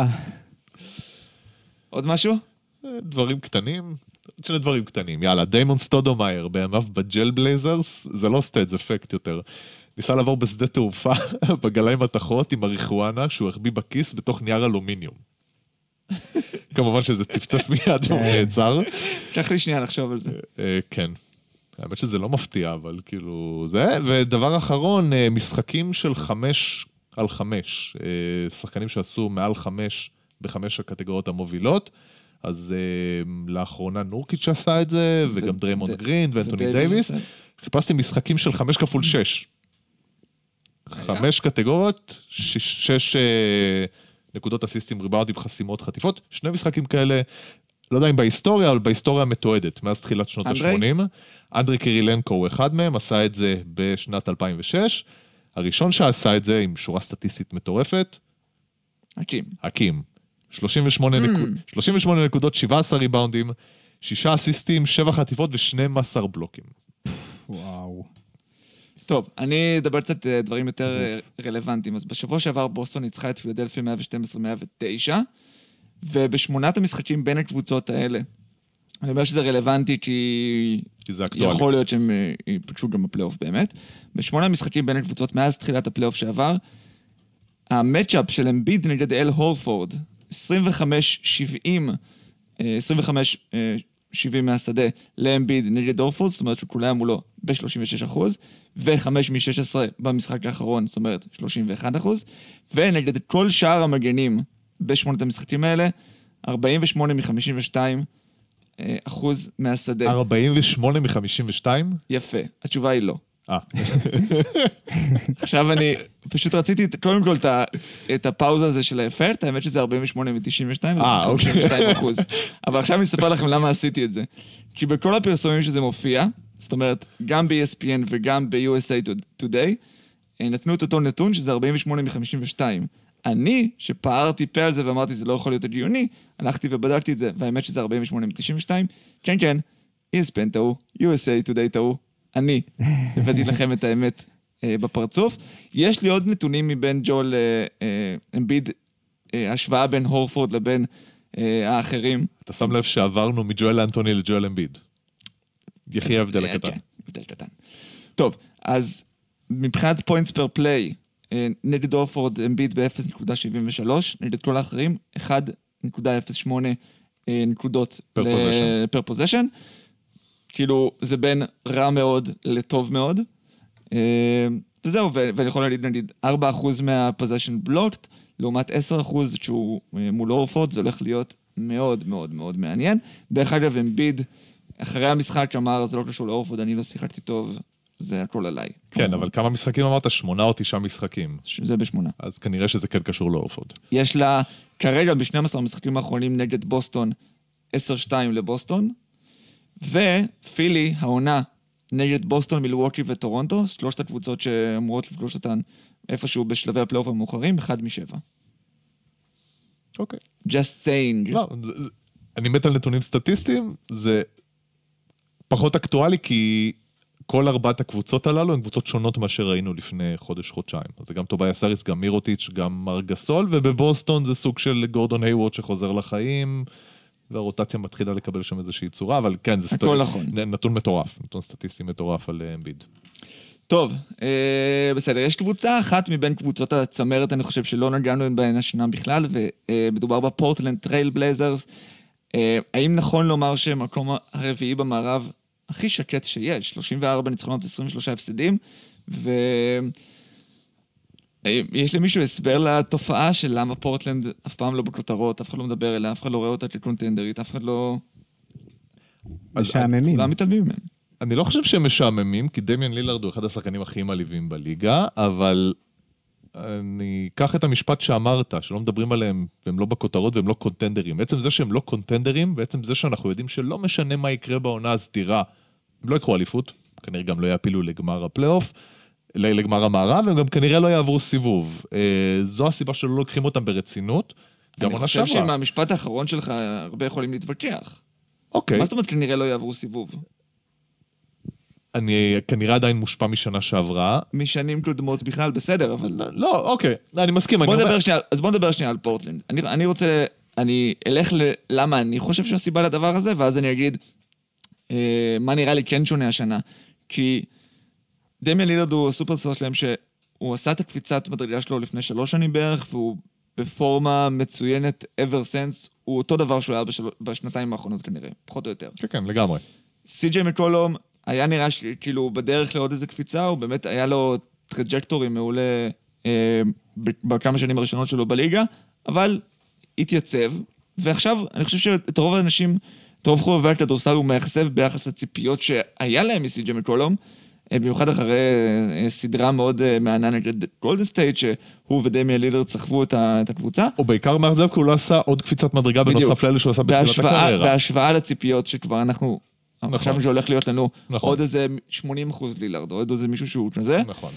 עוד משהו? דברים קטנים, שני דברים קטנים. יאללה, דיימון סטודומאייר, בימיו בג'ל בלייזרס, זה לא סטייט, זה פקט יותר. ניסה לעבור בשדה תעופה, בגליים התחות עם הריחואנה, שהוא החביא בכיס בתוך נייר אלומיניום. כמובן שזה צפצף מיד והוא נעצר. קח לי שנייה לחשוב על זה. כן. האמת שזה לא מפתיע, אבל כאילו זה, ודבר אחרון, משחקים של חמש על חמש, שחקנים שעשו מעל חמש בחמש הקטגוריות המובילות, אז לאחרונה נורקיץ' עשה את זה, וגם דריימונד גרין ואנטוני דייביס, חיפשתי משחקים של חמש כפול שש. חמש קטגוריות, שש נקודות אסיסטים, ריבאונדים, חסימות, חטיפות, שני משחקים כאלה, לא יודע אם בהיסטוריה, אבל בהיסטוריה מתועדת, מאז תחילת שנות ה-שמונים. אנדרי קירילנקו הוא אחד מהם, עשה את זה בשנת אלפיים ושש. הראשון שעשה את זה עם שורה סטטיסטית מטורפת. הקים. הקים. שלושים ושמונה נקודות, שבע עשרה ריבאונדים, שישה אסיסטים, שבע חטיפות ו-שנים עשר בלוקים. וואו. טוב, אני אדבר קצת דברים יותר רלוונטיים. אז בשבוע שעבר בוסטון ניצחה את פילדלפיה מאה ושתים עשרה מאה ותשע, ובשמונת המשחקים בין הקבוצות האלה, אני אומר שזה רלוונטי כי, כי זה אקטואלי. יכול להיות שהם יפגשו גם בפלייאוף באמת. בשמונה המשחקים בין הקבוצות מאז תחילת הפלייאוף שעבר, המאצ'אפ של אמביד נגד אל הורפורד, עשרים וחמש שבעים, עשרים וחמש שבעים מהשדה לאמביד נגד הורפורד, זאת אומרת שכולה מולו ב-שלושים ושש אחוז, ו-חמש מ-שש עשרה במשחק האחרון, זאת אומרת שלושים ואחד אחוז, ונגד כל שאר המגנים בשמונת המשחקים האלה, ארבעים ושמונה מ-חמישים ושתיים אחוז מהשדה. ארבעים ושמונה מ-חמישים ושתיים? יפה, התשובה היא לא. אה. עכשיו אני פשוט רציתי קודם כל את הפאוזה הזה של האפקט, האמת שזה ארבעים ושמונה מ-תשעים ושתיים, אה, אוקיי. חמישים ושתיים אחוז. אבל עכשיו אני אספר לכם למה עשיתי את זה. כי בכל הפרסומים שזה מופיע, זאת אומרת, גם ב-E S P N וגם ב-U S A Today, נתנו את אותו נתון שזה ארבעים ושמונה מ-חמישים ושתיים. אני, שפערתי פה על זה ואמרתי, זה לא יכול להיות הגיוני, הלכתי ובדקתי את זה, והאמת שזה ארבעים ושמונה תשעים ושתיים, כן, כן, E S P N טעו, U S A Today טעו, אני הבאתי לכם את האמת אה, בפרצוף. יש לי עוד נתונים מבין ג'ול אה, אה, אמביד, אה, השוואה בין הורפורד לבין אה, האחרים. אתה שם לב שעברנו מג'ואל אנטוני לג'ואל אמביד. יחי ההבדל הקטן. כן, הבדל קטן. טוב, אז מבחינת פוינטס פר פליי, נגד הורפורד אמביד ב-אפס נקודה שבעים ושלוש, נגד כל האחרים אחת נקודה אפס שמונה נקודות פר פוזיישן. כאילו זה בין רע מאוד לטוב מאוד. וזהו, ואני יכול להגיד נגיד ארבעה אחוז מהפוזיישן בלוקט, לעומת עשרה אחוז שהוא מול הורפורד, זה הולך להיות מאוד מאוד מאוד מעניין. דרך אגב, אמביד, אחרי המשחק אמר, זה לא קשור להורפורד, אני לא שיחקתי טוב, זה הכל עליי. כן, אבל כמה משחקים אמרת? שמונה או תשעה משחקים. זה בשמונה. אז כנראה שזה כן קשור להורפורד. יש לה, כרגע ב-שנים עשר המשחקים האחרונים נגד בוסטון, עשר שתיים לבוסטון, ופילי, העונה, נגד בוסטון, מילווקי וטורונטו, שלושת הקבוצות שאמורות לפגוש אותן איפשהו בשלבי הפלייאוף המאוחרים, אחד משבע. אוקיי. Just saying. לא, אני מת על נתונים סטטיסטיים, זה פחות אקטואלי, כי כל ארבעת הקבוצות הללו הן קבוצות שונות מאשר ראינו לפני חודש-חודשיים. אז זה גם טוביה סאריס, גם מירוטיץ', גם מרגסול, ובבוסטון זה סוג של גורדון היוורד שחוזר לחיים, והרוטציה מתחילה לקבל שם איזושהי צורה, אבל כן, זה הכל נכון. נתון מטורף, נתון סטטיסטי מטורף על אמביד. טוב, אה, בסדר, יש קבוצה אחת מבין קבוצות הצמרת, אני חושב שלא נגענו בהן השנה בכלל, ומדובר בפורטלנד טרייל בלייזרס. אה, האם נכון לומר שמקום הרביעי במערב הכי שקט שיש, שלושים וארבע ניצחונות, עשרים ושלושה הפסדים, ו... יש למישהו הסבר לתופעה של למה פורטלנד אף פעם לא בכותרות, אף אחד לא מדבר אליה, אף אחד לא רואה אותה כקונטנדרית, אף אחד לא... משעממים. לא מתעלמים מהם. אני לא חושב שהם משעממים, כי דמיאן לילארד הוא אחד השחקנים הכי מעליבים בליגה, אבל אני אקח את המשפט שאמרת, שלא מדברים עליהם, והם לא בכותרות והם לא קונטנדרים. בעצם זה שהם לא קונטנדרים, בעצם זה שאנחנו יודעים שלא משנה מה יקרה בעונה הסדירה, הם לא יקרו אליפות, כנראה גם לא יעפילו לגמר הפלייאוף, לגמר המערב, והם גם כנראה לא יעברו סיבוב. זו הסיבה שלא לוקחים אותם ברצינות. אני חושב שעם המשפט האחרון שלך הרבה יכולים להתווכח. אוקיי. מה זאת אומרת כנראה לא יעברו סיבוב? אני כנראה עדיין מושפע משנה שעברה. משנים קודמות בכלל, בסדר, אבל... לא, אוקיי, אני מסכים. בוא נדבר שנייה, אז בוא נדבר שנייה על פורטלנד. אני, אני רוצה, אני אלך ללמה אני חושב שהסיבה לדבר הזה, ואז אני אגיד אה, מה נראה לי כן שונה השנה. כי דמיאן לילארד הוא הסופרסטאר שלהם שהוא עשה את הקפיצת מדרגה שלו לפני שלוש שנים בערך, והוא בפורמה מצוינת ever since, הוא אותו דבר שהוא היה בשל... בשנתיים האחרונות כנראה, פחות או יותר. כן, כן, לגמרי. סי.ג'יי מקולום היה נראה כאילו בדרך לעוד איזה קפיצה, הוא באמת היה לו טראג'קטורי מעולה אה, בכמה שנים הראשונות שלו בליגה, אבל התייצב, ועכשיו אני חושב שאת רוב האנשים, את רוב חובבי הכדורסל הוא מאכזב ביחס לציפיות שהיה להם מסי.ג'יי מקולום, במיוחד אחרי סדרה מאוד מענה נגד גולדן סטייט, שהוא ודמיאן לילארד סחבו את הקבוצה. הוא בעיקר מאכזב, כי הוא לא עשה עוד קפיצת מדרגה בנוסף לאלה שהוא עשה בתחילת הקריירה. בהשוואה לציפיות שכבר אנחנו, חשבנו שהולך להיות לנו עוד איזה שמונים אחוז לילארד, עוד איזה מישהו שהוא כזה. נכון.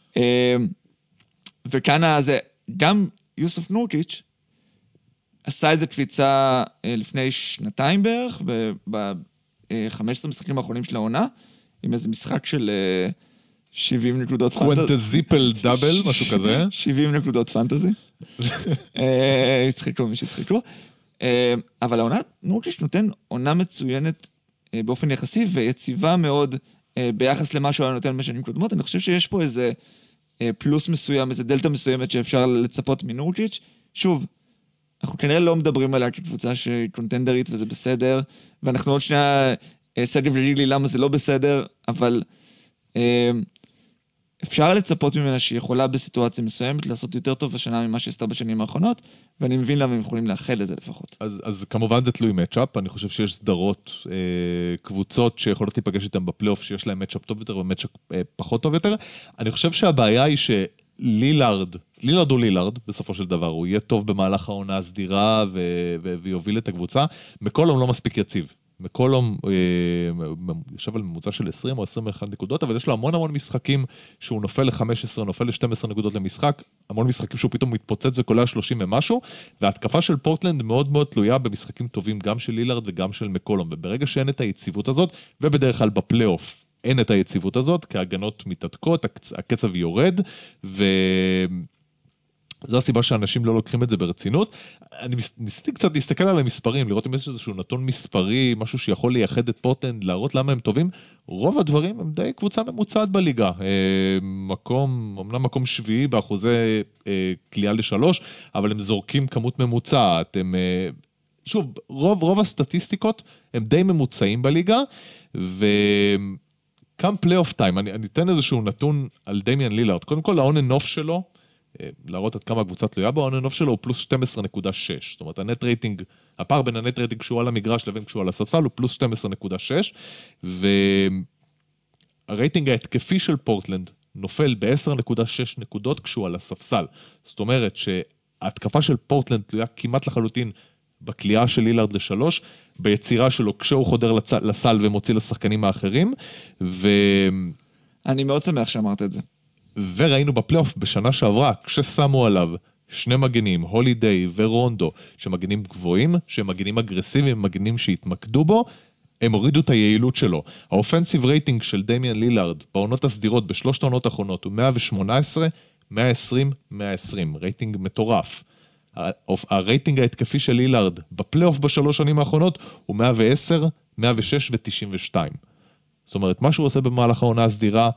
וכאן זה, גם יוסף נורקיץ' עשה איזה קפיצה לפני שנתיים בערך, ב-חמש עשרה משחקים האחרונים של העונה, עם איזה משחק של שבעים נקודות פנטזי. קוונטזיפל דאבל, משהו כזה. שבעים נקודות פנטזי. הצחיקו מי שהצחיקו. אבל העונה, נורקיץ' נותן עונה מצוינת באופן יחסי, ויציבה מאוד ביחס למה שהוא היה נותן בשנים קודמות. אני חושב שיש פה איזה פלוס מסוים, איזה דלטה מסוימת שאפשר לצפות מנורקיץ'. שוב, אנחנו כנראה לא מדברים עליה כקבוצה שהיא קונטנדרית וזה בסדר, ואנחנו עוד שנייה... סגב יגיד לי למה זה לא בסדר, אבל אה, אפשר לצפות ממנה שהיא יכולה בסיטואציה מסוימת לעשות יותר טוב השנה ממה שעשתה בשנים האחרונות, ואני מבין למה הם יכולים לאחל לזה לפחות. אז, אז כמובן זה תלוי מצ'אפ, אני חושב שיש סדרות, אה, קבוצות שיכולות להיפגש איתם בפלייאוף, שיש להם מצ'אפ טוב יותר ומצ'אפ אה, פחות טוב יותר. אני חושב שהבעיה היא שלילארד, לילארד הוא לילארד בסופו של דבר, הוא יהיה טוב במהלך העונה הסדירה ו- ו- ויוביל את הקבוצה, מקולום לא מספיק יציב. מקולום יושב על ממוצע של עשרים או עשרים ואחת נקודות, אבל יש לו המון המון משחקים שהוא נופל ל-חמש עשרה, נופל ל-שתים עשרה נקודות למשחק, המון משחקים שהוא פתאום מתפוצץ וקולע שלושים ומשהו, וההתקפה של פורטלנד מאוד מאוד תלויה במשחקים טובים גם של לילארד וגם של מקולום, וברגע שאין את היציבות הזאת, ובדרך כלל בפלייאוף אין את היציבות הזאת, כי ההגנות מתעתקות, הקצב יורד, ו... זו הסיבה שאנשים לא לוקחים את זה ברצינות. אני ניסיתי קצת להסתכל על המספרים, לראות אם יש איזשהו נתון מספרי, משהו שיכול לייחד את פורטלנד, להראות למה הם טובים. רוב הדברים הם די קבוצה ממוצעת בליגה. מקום, אמנם מקום שביעי באחוזי קליעה לשלוש, אבל הם זורקים כמות ממוצעת. הם, שוב, רוב, רוב הסטטיסטיקות הם די ממוצעים בליגה, וכאן פלייאוף טיים, אני, אני אתן איזשהו נתון על דמיאן לילארד. קודם כל, ה-on and off שלו, להראות עד כמה הקבוצה תלויה בו, ה-on and off שלו הוא פלוס שתים עשרה נקודה שש. זאת אומרת, הנט רייטינג, הפער בין הנט רייטינג כשהוא על המגרש לבין כשהוא על הספסל הוא פלוס שתים עשרה נקודה שש, והרייטינג ההתקפי של פורטלנד נופל ב-עשר נקודה שש נקודות כשהוא על הספסל. זאת אומרת שההתקפה של פורטלנד תלויה כמעט לחלוטין בקליעה של לילארד לשלוש, ביצירה שלו כשהוא חודר לצ... לסל ומוציא לשחקנים האחרים, ו... אני מאוד שמח שאמרת את זה. וראינו בפלייאוף בשנה שעברה, כששמו עליו שני מגנים, הולידיי ורונדו, שמגנים גבוהים, שמגנים אגרסיביים, מגנים שהתמקדו בו, הם הורידו את היעילות שלו. האופנסיב רייטינג של דמיאן לילארד, בעונות הסדירות, בשלושת העונות האחרונות, הוא מאה שמונה עשרה, מאה עשרים, מאה עשרים, רייטינג מטורף. הרייטינג ההתקפי של לילארד, בפלייאוף בשלוש שנים האחרונות, הוא מאה ועשר, מאה ושש ו-תשעים ושתיים. זאת אומרת, מה שהוא עושה במהלך העונה הסדירה,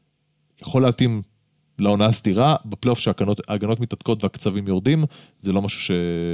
יכול להתאים לעונה הסדירה, בפלייאוף שההגנות מתעתקות והקצבים יורדים, זה לא משהו ש...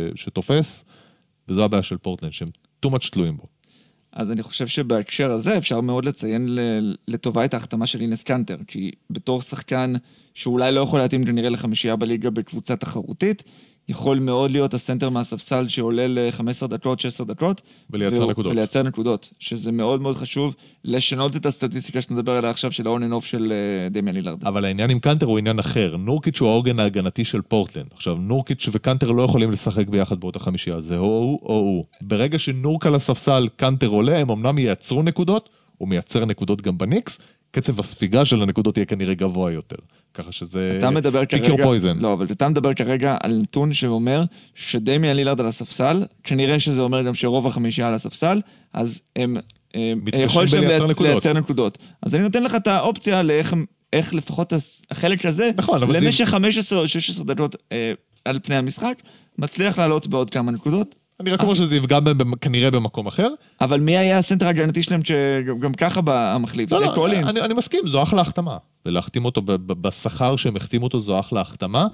שתופס, וזו הבעיה של פורטלנד, שהם too much תלויים בו. אז אני חושב שבהקשר הזה אפשר מאוד לציין לטובה את ההחתמה של אינס קנטר, כי בתור שחקן שאולי לא יכול להתאים כנראה לחמישייה בליגה בקבוצה תחרותית, יכול מאוד להיות הסנטר מהספסל שעולה ל-חמש עשרה דקות, שש עשרה דקות, ולייצר נקודות. ולייצר נקודות, שזה מאוד מאוד חשוב לשנות את הסטטיסטיקה שנדבר עליה עכשיו של ה-on and off של דמיאן לילארד. אבל העניין עם קנטר הוא עניין אחר. נורקיץ' הוא העוגן ההגנתי של פורטלנד. עכשיו, נורקיץ' וקנטר לא יכולים לשחק ביחד באותה חמישייה, זה או הוא או הוא. ברגע שנורק על הספסל קנטר עולה, הם אמנם ייצרו נקודות, הוא מייצר נקודות גם בניקס, קצב הספיגה של הנקודות יהיה כנראה גבוה יותר. ככה שזה... אתה מדבר כרגע... לא, אבל אתה מדבר כרגע על נתון שאומר שדמיאן לילארד על הספסל, כנראה שזה אומר גם שרוב החמישייה על הספסל, אז הם... יכול שהם לייצר נקודות. אז אני נותן לך את האופציה לאיך לפחות החלק הזה, למשך חמש עשרה או שש עשרה דקות על פני המשחק, מצליח לעלות בעוד כמה נקודות. אני רק אומר שזה יפגע כנראה במקום אחר. אבל מי היה הסנטר הגנתי שלהם שגם ככה במחליף? לא, לא, אני מסכים, זו אחלה החתמה. ולהחתים אותו בשכר שהם החתימו אותו, זו אחלה החתמה.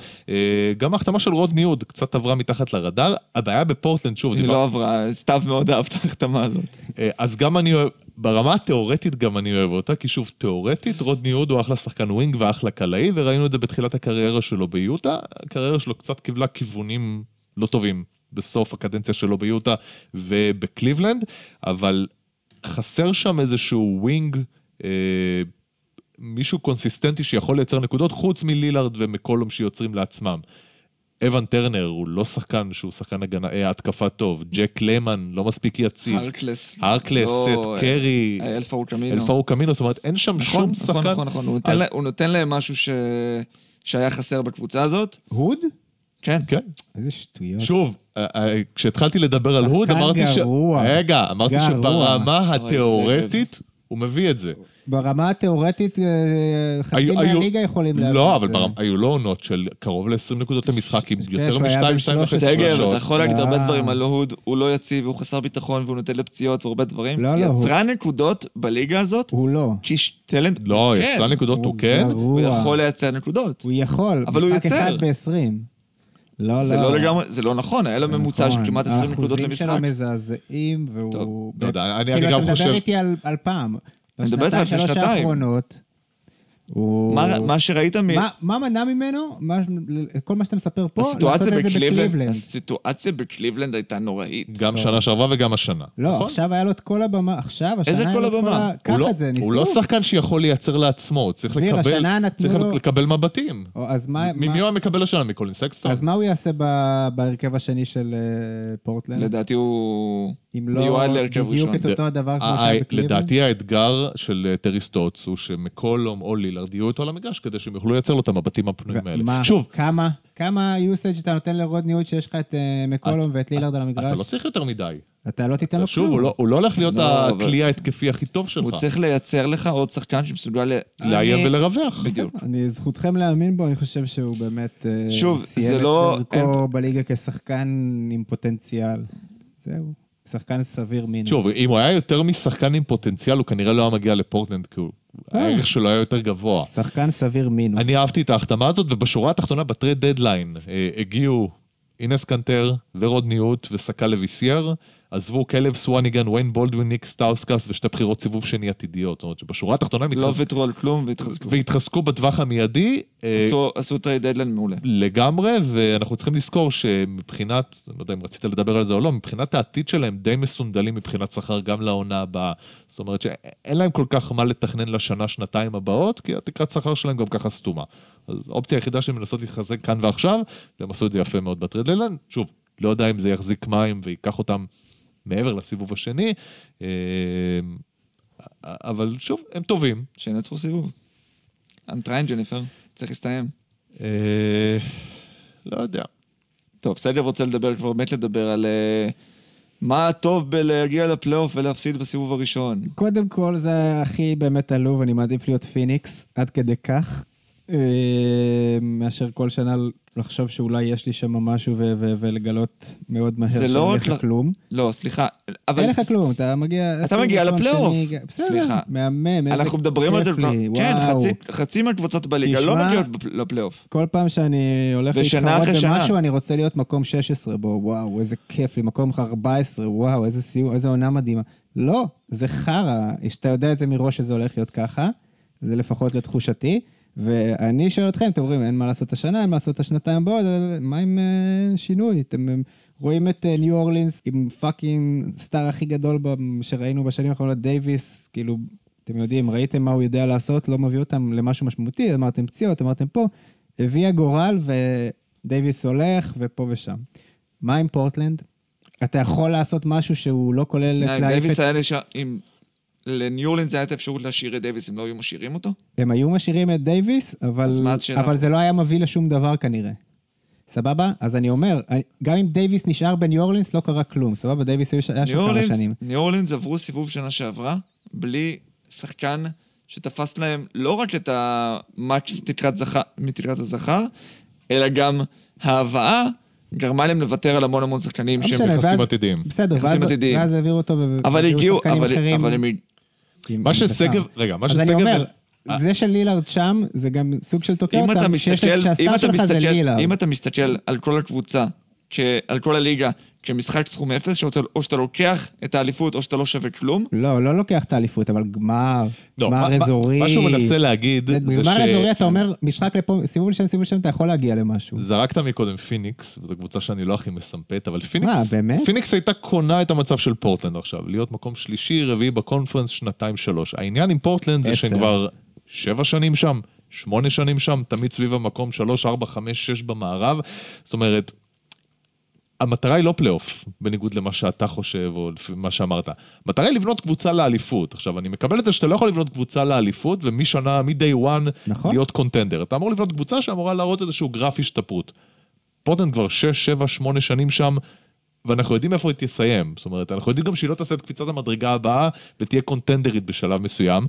גם ההחתמה של רוד ניוד קצת עברה מתחת לרדאר. הבעיה בפורטלנד, שוב... היא לא עברה, סתיו מאוד אהב את ההחתמה הזאת. אז גם אני אוהב, ברמה התיאורטית גם אני אוהב אותה, כי שוב, תיאורטית, רוד ניוד הוא אחלה שחקן ווינג ואחלה קלעי, וראינו את זה בתחילת הקריירה שלו ביוטה. הקריירה שלו קצת קיבלה כיוונים לא טובים. בסוף הקדנציה שלו ביוטה ובקליבלנד, אבל חסר שם איזשהו ווינג, אה, מישהו קונסיסטנטי שיכול לייצר נקודות, חוץ מלילארד ומקולום שיוצרים לעצמם. אבן טרנר הוא לא שחקן שהוא שחקן הגנה, אה, התקפה טוב, ג'ק למן לא מספיק יציב, הרקלס, הרקלס, לא, סט קרי, אלפאו קמינו, אלפאו קמינו, זאת אומרת אין שם נכון, שום נכון, שחקן. נכון, נכון, הוא נותן, אז... לה, הוא נותן להם משהו ש... שהיה חסר בקבוצה הזאת. הוד? כן. כן. איזה שטויות. שוב, כשהתחלתי לדבר על הוד, אמרתי ש... רגע, אמרתי שברמה התיאורטית הוא מביא את זה. ברמה התיאורטית חצי מהליגה יכולים להביא את זה. לא, אבל היו לו עונות של קרוב ל-עשרים נקודות למשחק, עם יותר משתיים, שתיים וחצי סגר, אתה יכול להגיד הרבה דברים על הוד, הוא לא יציב, הוא חסר ביטחון, והוא נותן לפציעות והרבה דברים. יצרה נקודות בליגה הזאת. הוא לא. טלנט. לא, יצרה נקודות הוא כן. הוא יכול לייצר נקודות. הוא יכול. אבל הוא יצר. משחק אחד ב-עשרים. לא, זה לא. לא לגמרי, זה לא נכון, היה לו ממוצע של כמעט עשרים נקודות למשחק. האחוזים שלו מזעזעים, והוא... לא יודע, אני גם חושב... אתה מדבר איתי על פעם. אני מדבר איתי על שנתיים. מה שראית מ... מה מנע ממנו? כל מה שאתה מספר פה, לעשות את זה בקליבלנד. הסיטואציה בקליבלנד הייתה נוראית. גם שנה שעברה וגם השנה. לא, עכשיו היה לו את כל הבמה. עכשיו, איזה כל הבמה? הוא לא שחקן שיכול לייצר לעצמו, הוא צריך לקבל מבטים. ממי הוא מקבל השנה? מקולין סקסטון? אז מה הוא יעשה בהרכב השני של פורטלנד? לדעתי הוא... אם לא מיועד להרכב בדיוק ראשון. את אותו הדבר כמו ה- שהיה בקליבלנד? לדעתי האתגר של טרי סטוטס הוא שמקולום או לילארד יהיו אותו על המגרש כדי שהם יוכלו לייצר לו את המבטים הפנויים האלה. מה? שוב, כמה? כמה usage אתה נותן לרוד ניוד שיש לך את אה, מקולום ואת לילארד על אתה המגרש? לא צריך יותר מדי. אתה לא תיתן לו שוב, כלום. הוא לא- הוא לא הולך להיות לא, אבל- הכלי ההתקפי הכי טוב שלך. הוא צריך לייצר לך עוד שחקן שמסוגל ל... לאיים אני- ולרווח. בדיוק. אני, זכותכם להאמין בו, אני חושב שהוא באמת אה, שוב, סיים זה את לא- דרכו בליגה כשחקן עם פוטנציאל. זהו, שחקן סביר מינוס. שוב, אם הוא היה יותר משחקן עם פוטנציאל, הוא כנראה לא היה מגיע לפורטלנד, כי הוא- אה. הערך שלו היה יותר גבוה. שחקן סביר מינוס. אני אהבתי את ההחתמה הזאת, ובשורה התחתונה, בטרייד דדליין, אה, הגיעו אינס קנטר ורוד ניוט וסקה לויסייר, עזבו כלב סואניגן, ויין בולדווין, ניק סטאוסקס ושתי בחירות סיבוב שני עתידיות. זאת אומרת שבשורה התחתונה הם לא התחז- ויתרו על כלום והתחזקו. והתחזקו בטווח המיידי. אה, עשו- עשו טרייד דדליין מעולה. לגמרי, ואנחנו צריכים לזכור שמבחינת, אני לא יודע אם רצית לדבר על זה או לא, מבחינת העתיד שלהם די מסונדלים מבחינת שכר גם לעונה הבאה. זאת אומרת שאין להם כל כך מה לתכנן לשנה, שנתיים הבאות, כי התקרת שכר שלהם גם ככה סתומה. אז האופציה היחידה שהם מנסות להתחזק כאן ועכשיו, והם עשו את זה יפה מאוד בטרייד דדליין. שוב, לא יודע אם זה יחזיק מים ויקח אותם מעבר לסיבוב השני, אה, אבל שוב, הם טובים. שנצחו סיבוב. אנטריין ג'ניפר, צריך להסתיים. אה, לא יודע. טוב, סגב רוצה לדבר, כבר באמת לדבר על uh, מה טוב בלהגיע לפלייאוף ולהפסיד בסיבוב הראשון. קודם כל זה הכי באמת עלוב, אני מעדיף להיות פיניקס עד כדי כך, אה, מאשר כל שנה לחשוב שאולי יש לי שם משהו ו- ו- ולגלות מאוד מהר זה שאין לא לך רק ל- כלום. לא, סליחה. אבל אין לך כלום, אתה מגיע... אתה מגיע ראשון, לפלייאוף. שני, בסדר, סליחה. מהמם, איזה אנחנו מדברים על זה, כיף לי, כן, וואו. חצי, חצי מהקבוצות בליגה לא תשמע, מגיעות בפ- לפלייאוף. כל פעם שאני הולך ושנה להתחרות אחרי שנה. במשהו, אני רוצה להיות מקום שש עשרה בו, וואו, איזה כיף לי, מקום ארבע עשרה, וואו, איזה סיום, איזה עונה מדהימה. לא, זה חרא, שאתה יודע את זה מראש שזה הולך להיות ככה, זה לפחות לתחושתי, ואני שואל אתכם, אתם אומרים, אין מה לעשות השנה, אין מה לעשות השנתיים הבאות, מה עם uh, שינוי? אתם uh, רואים את ניו uh, אורלינס עם פאקינג סטאר הכי גדול ב- שראינו בשנים האחרונות, דייביס, כאילו, אתם יודעים, ראיתם מה הוא יודע לעשות, לא מביא אותם למשהו משמעותי, אמרתם פציעות, אמרתם פה, הביא הגורל ודייביס הולך ופה ושם. מה עם פורטלנד? אתה יכול לעשות משהו שהוא לא כולל את להעיף דייביס את... היה נשאר, אם לניו אורלינס היה את האפשרות להשאיר את דייביס, הם לא היו משאירים אותו? הם היו משאירים את דייביס, אבל, אז מה השאלה אבל פה? זה לא היה מביא לשום דבר כנראה. סבבה? אז אני אומר, גם אם דייביס נשאר בניו אורלינס, לא קרה כלום. סבבה? דייביס היה שם ניו כמה אורלינס- שנים. ניו אורלינס עברו סיבוב שנה שעברה, בלי שחקן שתפס להם לא רק את המאץ' מתקרת הזכר, אלא גם ההבאה גרמה להם לוותר על המון המון שחקנים לא שהם משנה, יחסים ואז- עתידיים. בסדר, יחסים ואז- עתידיים. ואז העבירו אותו ו- אבל והביאו הגיעו, שחקנים אבל אחרים אבל הם עם- מה עם ששגב, שכר. רגע, מה אז ששגב... אני אומר, אה, זה של לילארד שם, זה גם סוג של תוקע אם אתה אותם, שיש מסתכל, לך- אם שהסטאר אתה שלך זה מסתכל, לילארד. אם אתה מסתכל על כל הקבוצה, כ- על כל הליגה, כמשחק סכום אפס, שאתה- או שאתה לוקח את האליפות או שאתה לא שווה כלום, לא, לא לוקח את האליפות, אבל גמר, לא, מה- גמר מה- אזורי. מה שהוא מנסה להגיד זה גמר ש... אזורי, אתה אומר, משחק לפה, סיבוב לשם, סיבוב לשם, אתה יכול להגיע למשהו. זרקת מקודם פיניקס, וזו קבוצה שאני לא הכי מסמפת, אבל פיניקס, מה, באמת? פיניקס הייתה קונה את המצב של פורטלנד עכשיו, להיות מקום שלישי, רביעי בקונפרנס, שנתיים, שלוש. העניין עם פורטלנד זה שהם עשר. כבר שבע שנים שם, שמונה שנים שם, תמיד סביב המקום שלוש, ארבע, חמש, שש במערב. זאת אומרת, המטרה היא לא פלייאוף, בניגוד למה שאתה חושב או מה שאמרת. המטרה היא לבנות קבוצה לאליפות. עכשיו, אני מקבל את זה שאתה לא יכול לבנות קבוצה לאליפות, ומשנה, מ-day one, נכון. להיות קונטנדר. אתה אמור לבנות קבוצה שאמורה להראות איזשהו גרף השתפרות. פורטלנד כבר שש, שבע, שמונה שנים שם, ואנחנו יודעים איפה היא תסיים. זאת אומרת, אנחנו יודעים גם שהיא לא תעשה את קפיצת המדרגה הבאה, ותהיה קונטנדרית בשלב מסוים.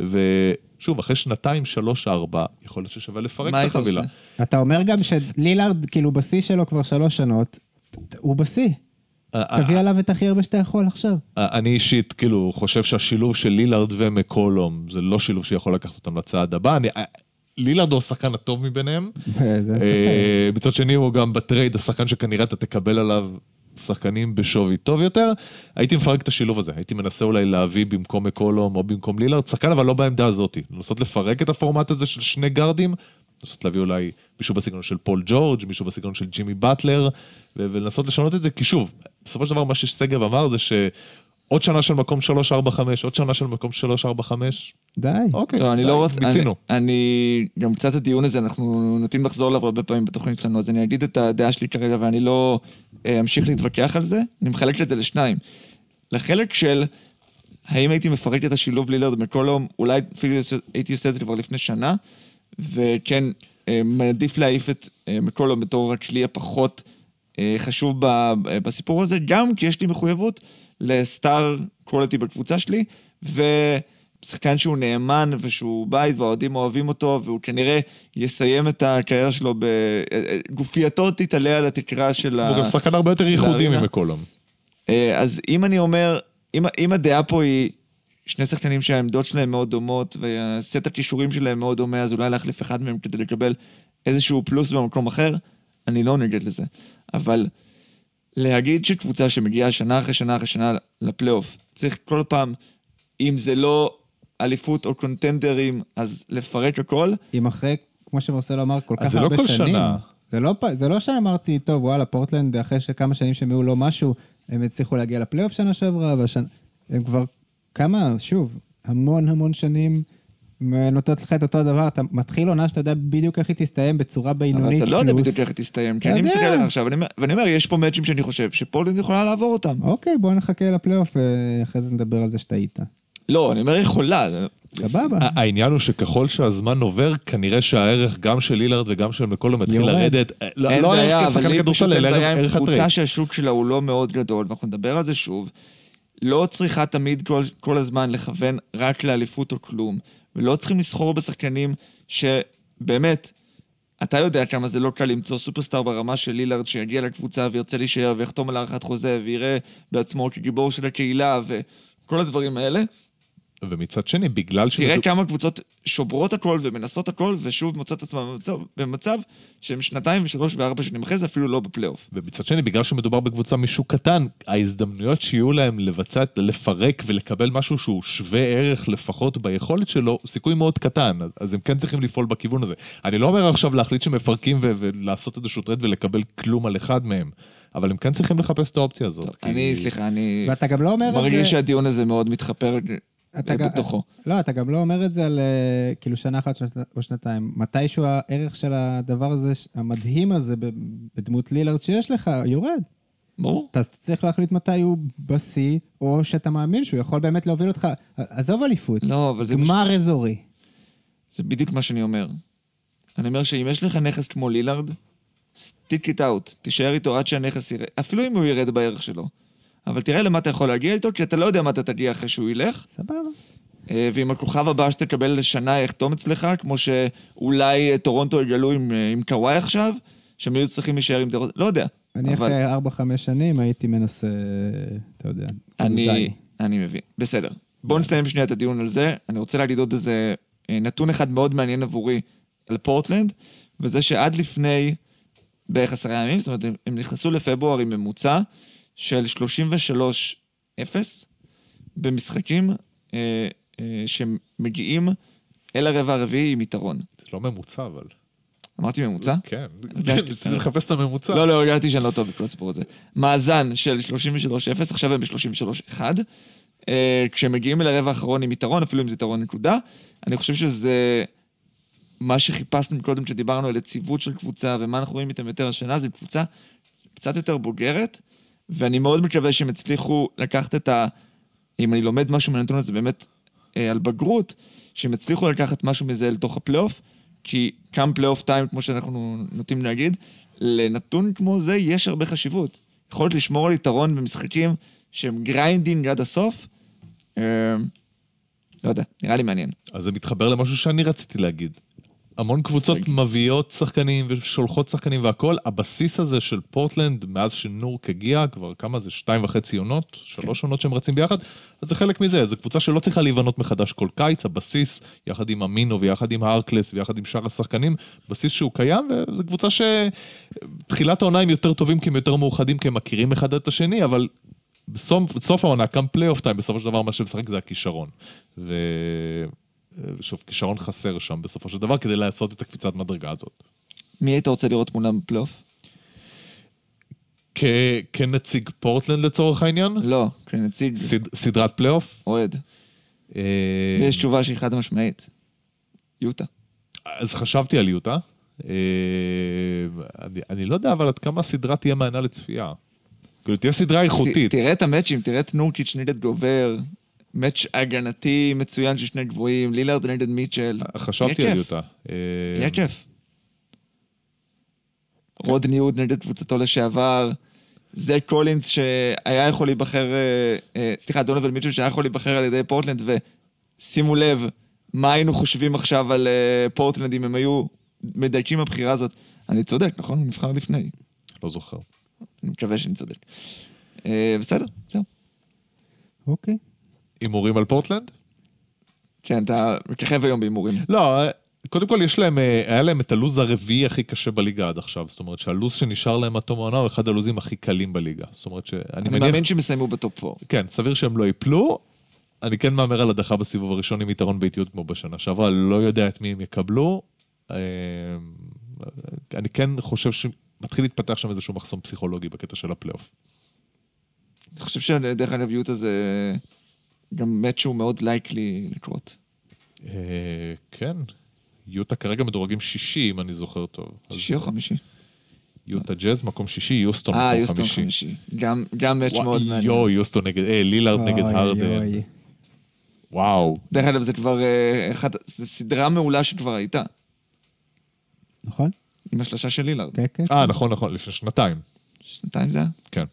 ושוב, אחרי שנתיים, שלוש, ארבע, יכול להיות ששווה לפרק מה את היית החבילה. עושה? אתה אומר גם שלילארד, כאילו בשיא שלו כבר שלוש שנות, הוא בשיא. תביא עליו את הכי הרבה שאתה יכול עכשיו. אני אישית, כאילו, חושב שהשילוב של לילארד ומקולום, זה לא שילוב שיכול לקחת אותם לצעד הבא. אני, לילארד הוא השחקן הטוב מביניהם. זה אה, מצד שני הוא גם בטרייד, השחקן שכנראה אתה תקבל עליו שחקנים בשווי טוב יותר. הייתי מפרק את השילוב הזה, הייתי מנסה אולי להביא במקום מקולום או במקום לילארד, שחקן אבל לא בעמדה הזאת. לנסות לפרק את הפורמט הזה של שני גארדים, לנסות להביא אולי מישהו בסגנון של פול ג'ורג', מישהו בסגנון של ג'ימי באטלר, ו- ולנסות לשנות את זה, כי שוב, בסופו של דבר מה שסגב אמר זה שעוד שנה של מקום שלוש ארבע חמש, עוד שנה של מקום שלוש ארבע חמש, די. אוקיי, טוב, אני די, לא רוצה, אני, מיצינו. אני, גם קצת הדיון הזה, אנחנו נוטים לחזור אליו הרבה פעמים בתוכנית שלנו, אז אני אגיד את הדעה שלי כרגע, ואני לא אה, אמשיך להתווכח על זה, אני מחלק את זה לשניים. לחלק של האם הייתי מפרק את השילוב לילארד מקולום, אולי אפילו הייתי עושה את זה כבר לפני שנה, וכן, מעדיף להעיף את מקולום בתור הכלי הפחות חשוב בסיפור הזה, גם כי יש לי מחויבות לסטאר קואליטי בקבוצה שלי, ושחקן שהוא נאמן ושהוא בית והאוהדים אוהבים אותו, והוא כנראה יסיים את הקריירה שלו, גופייתו תתעלה על התקרה של ה... הוא גם שחקן הרבה יותר ייחודי ממקולום. אז אם אני אומר, אם, אם הדעה פה היא שני שחקנים שהעמדות שלהם מאוד דומות, והסט הכישורים שלהם מאוד דומה, אז אולי להחליף אחד מהם כדי לקבל איזשהו פלוס במקום אחר, אני לא נגד לזה. אבל להגיד שקבוצה שמגיעה שנה אחרי שנה אחרי שנה לפלייאוף, צריך כל פעם, אם זה לא אליפות או קונטנדרים, אז לפרק הכל. אם אחרי, כמו שמרסל אמר, כל כך זה הרבה לא כל שנים. שנה. זה לא, זה לא שאמרתי, טוב, וואלה, פורטלנד, אחרי שכמה שנים שהם היו לו משהו, הם הצליחו להגיע לפלייאוף שנה שעברה, והשנה, הם כבר כמה, שוב, המון המון שנים נותנות לך את אותו דבר, אתה מתחיל עונה שאתה יודע בדיוק איך היא תסתיים בצורה בינונית. אבל אתה לא יודע בדיוק איך היא תסתיים, כי אני מסתכל עליך עכשיו, ואני אומר, יש פה מאצ'ים שאני חושב שפורטלנד יכולה לעבור אותם. אוקיי, בואו נחכה לפלייאוף, ואחרי זה נדבר על זה שאתה איתה. לא, אני אומר, יכולה. סבבה. העניין הוא שככל שהזמן עובר, כנראה שהערך גם של לילארד וגם של מקולום מתחיל לרדת. אין בעיה, אבל לי פשוט אין בעיה עם ערך הטרייד. קבוצה שהשוק שלה הוא לא מאוד גדול, ואנחנו נדבר על זה שוב. לא צריכה תמיד כל, כל הזמן לכוון רק לאליפות או כלום, ולא צריכים לסחור בשחקנים שבאמת, אתה יודע כמה זה לא קל למצוא סופרסטאר ברמה של לילארד שיגיע לקבוצה וירצה להישאר ויחתום על הערכת חוזה ויראה בעצמו כגיבור של הקהילה וכל הדברים האלה. ומצד שני, בגלל ש... תראה כמה קבוצות שוברות הכל ומנסות הכל, ושוב מוצאות עצמם במצב, במצב שהם שנתיים ושלוש וארבע שנים אחרי זה אפילו לא בפלייאוף. ומצד שני, בגלל שמדובר בקבוצה משוק קטן, ההזדמנויות שיהיו להם לבצע, לפרק ולקבל משהו שהוא שווה ערך לפחות ביכולת שלו, סיכוי מאוד קטן, אז הם כן צריכים לפעול בכיוון הזה. אני לא אומר עכשיו להחליט שמפרקים ו- ולעשות איזשהו טרייד ולקבל כלום על אחד מהם, אבל הם כן צריכים לחפש את האופציה הזאת. טוב, כי... אני, סליחה, אני... ואתה גם לא אומר את זה... מרגיש שהדיון הזה מאוד מתחפר... אתה בתוכו. לא, אתה גם לא אומר את זה על כאילו שנה אחת או שנתיים. מתישהו הערך של הדבר הזה, המדהים הזה, בדמות לילארד שיש לך, יורד. ברור. אתה צריך להחליט מתי הוא בסי, או שאתה מאמין שהוא יכול באמת להוביל אותך. עזוב אליפות. לא, אבל זה... גמר אזורי. זה בדיוק מה שאני אומר. אני אומר שאם יש לך נכס כמו לילארד, stick it out. תישאר איתו עד שהנכס ירד. אפילו אם הוא ירד בערך שלו. אבל תראה למה אתה יכול להגיע איתו, כי אתה לא יודע מה אתה תגיע אחרי שהוא ילך. סבבה. ועם הכוכב הבא שתקבל לשנה יחתום אצלך, כמו שאולי טורונטו יגלו עם, עם קוואי עכשיו, שהם היו צריכים להישאר עם דרות, לא יודע. אני אבל... אחרי ארבע חמש שנים הייתי מנסה, אתה יודע. אני, אני מבין. בסדר. בואו נסיים שנייה את הדיון על זה. אני רוצה להגיד עוד איזה נתון אחד מאוד מעניין עבורי על פורטלנד, וזה שעד לפני בערך עשרה ימים, זאת אומרת, הם נכנסו לפברואר עם ממוצע, של שלושים ושלוש אפס במשחקים אה, אה, שמגיעים אל הרבע הרביעי עם יתרון. זה לא ממוצע, אבל... אמרתי ממוצע? כן, אני מחפש את הממוצע. לא, לא, הרגעתי שאני לא טוב בכל הסיפור הזה. מאזן של שלושים ושלוש אפס, עכשיו הם ב-שלושים ושלוש אחד. אה, כשמגיעים אל הרבע האחרון עם יתרון, אפילו אם זה יתרון נקודה, אני חושב שזה מה שחיפשנו קודם שדיברנו על יציבות של קבוצה, ומה אנחנו רואים איתם יותר השנה, זה קבוצה קצת יותר בוגרת, ואני מאוד מקווה שהם הצליחו לקחת את ה... אם אני לומד משהו מהנתון הזה באמת אה, על בגרות, שהם הצליחו לקחת משהו מזה לתוך הפלייאוף, כי קם פלייאוף טיים, כמו שאנחנו נוטים להגיד, לנתון כמו זה יש הרבה חשיבות. יכולת לשמור על יתרון במשחקים שהם גריינדינג עד הסוף, אה, לא יודע, נראה לי מעניין. אז זה מתחבר למשהו שאני רציתי להגיד. המון קבוצות מביאות שחקנים ושולחות שחקנים והכל, הבסיס הזה של פורטלנד, מאז שנורק הגיע, כבר כמה זה, שתיים וחצי עונות, שלוש עונות שהם רצים ביחד, אז זה חלק מזה, זו קבוצה שלא צריכה להיבנות מחדש כל קיץ, הבסיס, יחד עם אמינו ויחד עם הארקלס ויחד עם שאר השחקנים, בסיס שהוא קיים, וזו קבוצה שתחילת העונה הם יותר טובים כי הם יותר מאוחדים, כי הם מכירים אחד את השני, אבל בסוף, בסוף העונה, קם פלייאוף טיים, בסופו של דבר מה שמשחק זה הכישרון. ו... שוב, כישרון חסר שם בסופו של דבר, כדי לעשות את הקפיצת מדרגה הזאת. מי היית רוצה לראות מולם בפלייאוף? כנציג פורטלנד לצורך העניין? לא, כנציג... סדרת פלייאוף? אוהד. ויש תשובה שהיא חד משמעית. יוטה. אז חשבתי על יוטה. אני לא יודע, אבל עד כמה הסדרה תהיה מענה לצפייה. כאילו, תהיה סדרה איכותית. תראה את המאצ'ים, תראה את נורקיץ' נגד גובר, מאץ' הגנתי מצוין של שני גבוהים, לילארד נגד מיטשל. חשבתי על יוטה. יהיה כיף. רוד ניוד נגד קבוצתו לשעבר, זה קולינס שהיה יכול להיבחר, סליחה, דונובל מיטשל שהיה יכול להיבחר על ידי פורטלנד, ושימו לב, מה היינו חושבים עכשיו על פורטלנד אם הם היו מדייקים הבחירה הזאת. אני צודק, נכון? הוא נבחר לפני. לא זוכר. אני מקווה שאני צודק. בסדר, זהו. אוקיי. הימורים על פורטלנד? כן, אתה מככב היום בהימורים. לא, קודם כל יש להם, היה להם את הלוז הרביעי הכי קשה בליגה עד עכשיו. זאת אומרת שהלוז שנשאר להם עד תום העונה הוא אחד הלוזים הכי קלים בליגה. זאת אומרת שאני אני מניח... מאמין שהם יסיימו בטופ ארבע. כן, סביר שהם לא ייפלו. אני כן מאמר על הדחה בסיבוב הראשון עם יתרון באיטיות כמו בשנה שעברה. לא יודע את מי הם יקבלו. אני כן חושב שמתחיל להתפתח שם איזשהו מחסום פסיכולוגי בקטע של הפלייאוף. אני חושב שדרך אגב יוטה זה גם מאץ' שהוא מאוד לייקלי לקרות. כן, יוטה כרגע מדורגים שישי אם אני זוכר טוב. שישי או חמישי? יוטה ג'אז מקום שישי, יוסטון מקום מקום חמישי. אה, יוסטון חמישי. גם, גם מאץ' מאוד מעניין. יו, יוסטון נגד, אה, לילארד נגד הרדן. וואו. דרך אגב זה כבר, אחד, זה סדרה מעולה שכבר הייתה. נכון? עם השלושה של לילארד. כן, כן. אה, נכון, נכון, לפני שנתיים. שנתיים זה היה? כן.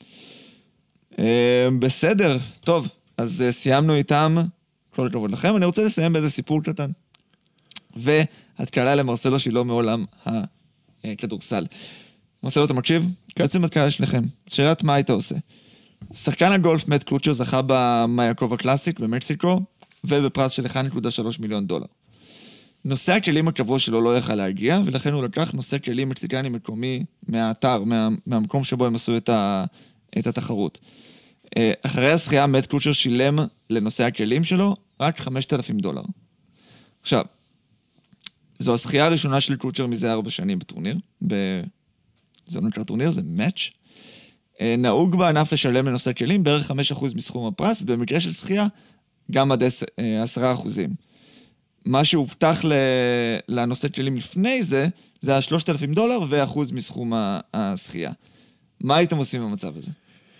בסדר, טוב, אז סיימנו איתם, כל הכבוד לכם. אני רוצה לסיים באיזה סיפור קטן. והתקלה למרסלו שהיא לא מעולם הכדורסל. מרסלו, אתה מקשיב? בעצם התקלה שלכם. שאלת מה היית עושה? שחקן הגולף מאט קלוצ'ר זכה במייקובה קלאסיק במקסיקו, ובפרס של אחד נקודה שלוש מיליון דולר. נושא הכלים הקבוע שלו לא יכל להגיע, ולכן הוא לקח נושא כלים מקסיקני מקומי מהאתר, מה, מהמקום שבו הם עשו את, ה, את התחרות. אחרי הזכייה מאט קלוצ'ר שילם לנושא הכלים שלו רק חמשת אלפים דולר. עכשיו, זו הזכייה הראשונה של קלוצ'ר מזה ארבע שנים בטורניר, ב... זה לא נקרא טורניר, זה מאץ'. נהוג בענף לשלם לנושא כלים בערך חמישה אחוז מסכום הפרס, במקרה של זכייה גם עד עשרה אחוזים. מה שהובטח לנושא כלים לפני זה, זה ה-שלושת אלפים דולר ואחוז מסכום הזכייה. מה הייתם עושים במצב הזה?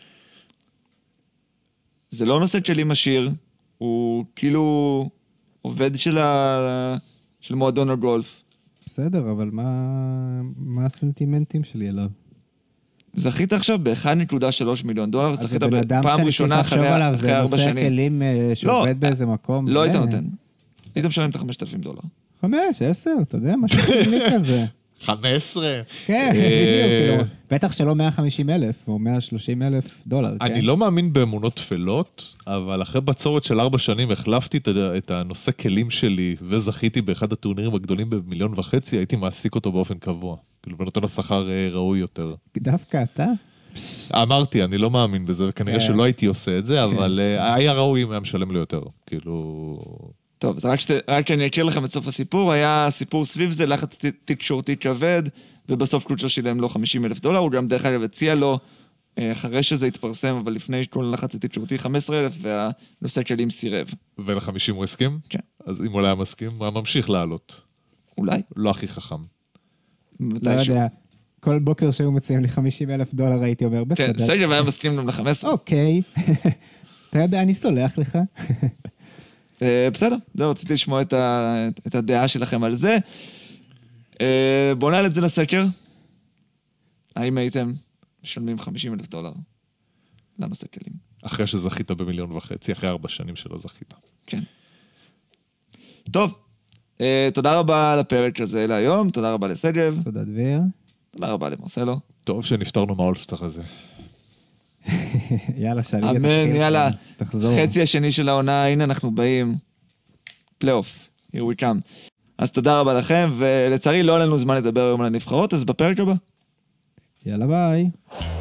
זה לא נושא כלים עשיר, הוא כאילו עובד של, ה... של מועדון הגולף. בסדר, אבל מה, מה הסנטימנטים שלי אליו? זכית עכשיו ב-אחד נקודה שלוש מיליון דולר, זכית בפעם ראשונה אחרי ארבע שנים. זה נושא כלים שעובד באיזה מקום. לא היית נותן. היית משלם את ה-חמשת אלפים דולר. חמש, עשר, אתה יודע, משהו כלי כזה. חמש עשרה. כן, בדיוק, בטח שלא מאה וחמישים אלף או מאה ושלושים אלף דולר. אני לא מאמין באמונות תפלות, אבל אחרי בצורת של ארבע שנים החלפתי את הנושא כלים שלי וזכיתי באחד הטורנירים הגדולים במיליון וחצי, הייתי מעסיק אותו באופן קבוע. כאילו, ונותן לו שכר ראוי יותר. דווקא אתה? אמרתי, אני לא מאמין בזה, וכנראה שלא הייתי עושה את זה, אבל היה ראוי אם היה משלם לו יותר. כאילו... טוב, אז רק, שת, רק אני אכיר לכם את סוף הסיפור, היה סיפור סביב זה, לחץ תקשורתי כבד, ובסוף קלוצ'ר שילם לו חמישים אלף דולר, הוא גם דרך אגב הציע לו, אחרי שזה התפרסם, אבל לפני כל לחץ התקשורתי חמישה עשר אלף, והנושא כלים סירב. ול-חמישים הוא הסכים? כן. אז אם הוא היה מסכים, הוא היה ממשיך לעלות. אולי. לא הכי חכם. לא יודע, כל בוקר שהיו מציעים לי חמישים אלף דולר, הייתי אומר, בסדר. כן, סגב היה מסכים גם ל-חמש עשרה. אוקיי. אתה יודע, אני סולח לך. בסדר, זהו, רציתי לשמוע את, ה, את הדעה שלכם על זה. בואו נעלה את זה לסקר. האם הייתם משלמים חמישים אלף דולר לנושא כלים? אחרי שזכית במיליון וחצי, אחרי ארבע שנים שלא זכית. כן. טוב, תודה רבה על הפרק הזה להיום, תודה רבה לסגב. תודה דביר. תודה רבה למרסלו. טוב שנפטרנו מהאולסטאר הזה. יאללה, שלי. אמן, יאללה. תחזור. חצי השני של העונה, הנה אנחנו באים. פלייאוף, here we come. אז תודה רבה לכם, ולצערי לא היה לנו זמן לדבר היום על הנבחרות, אז בפרק הבא. יאללה, ביי.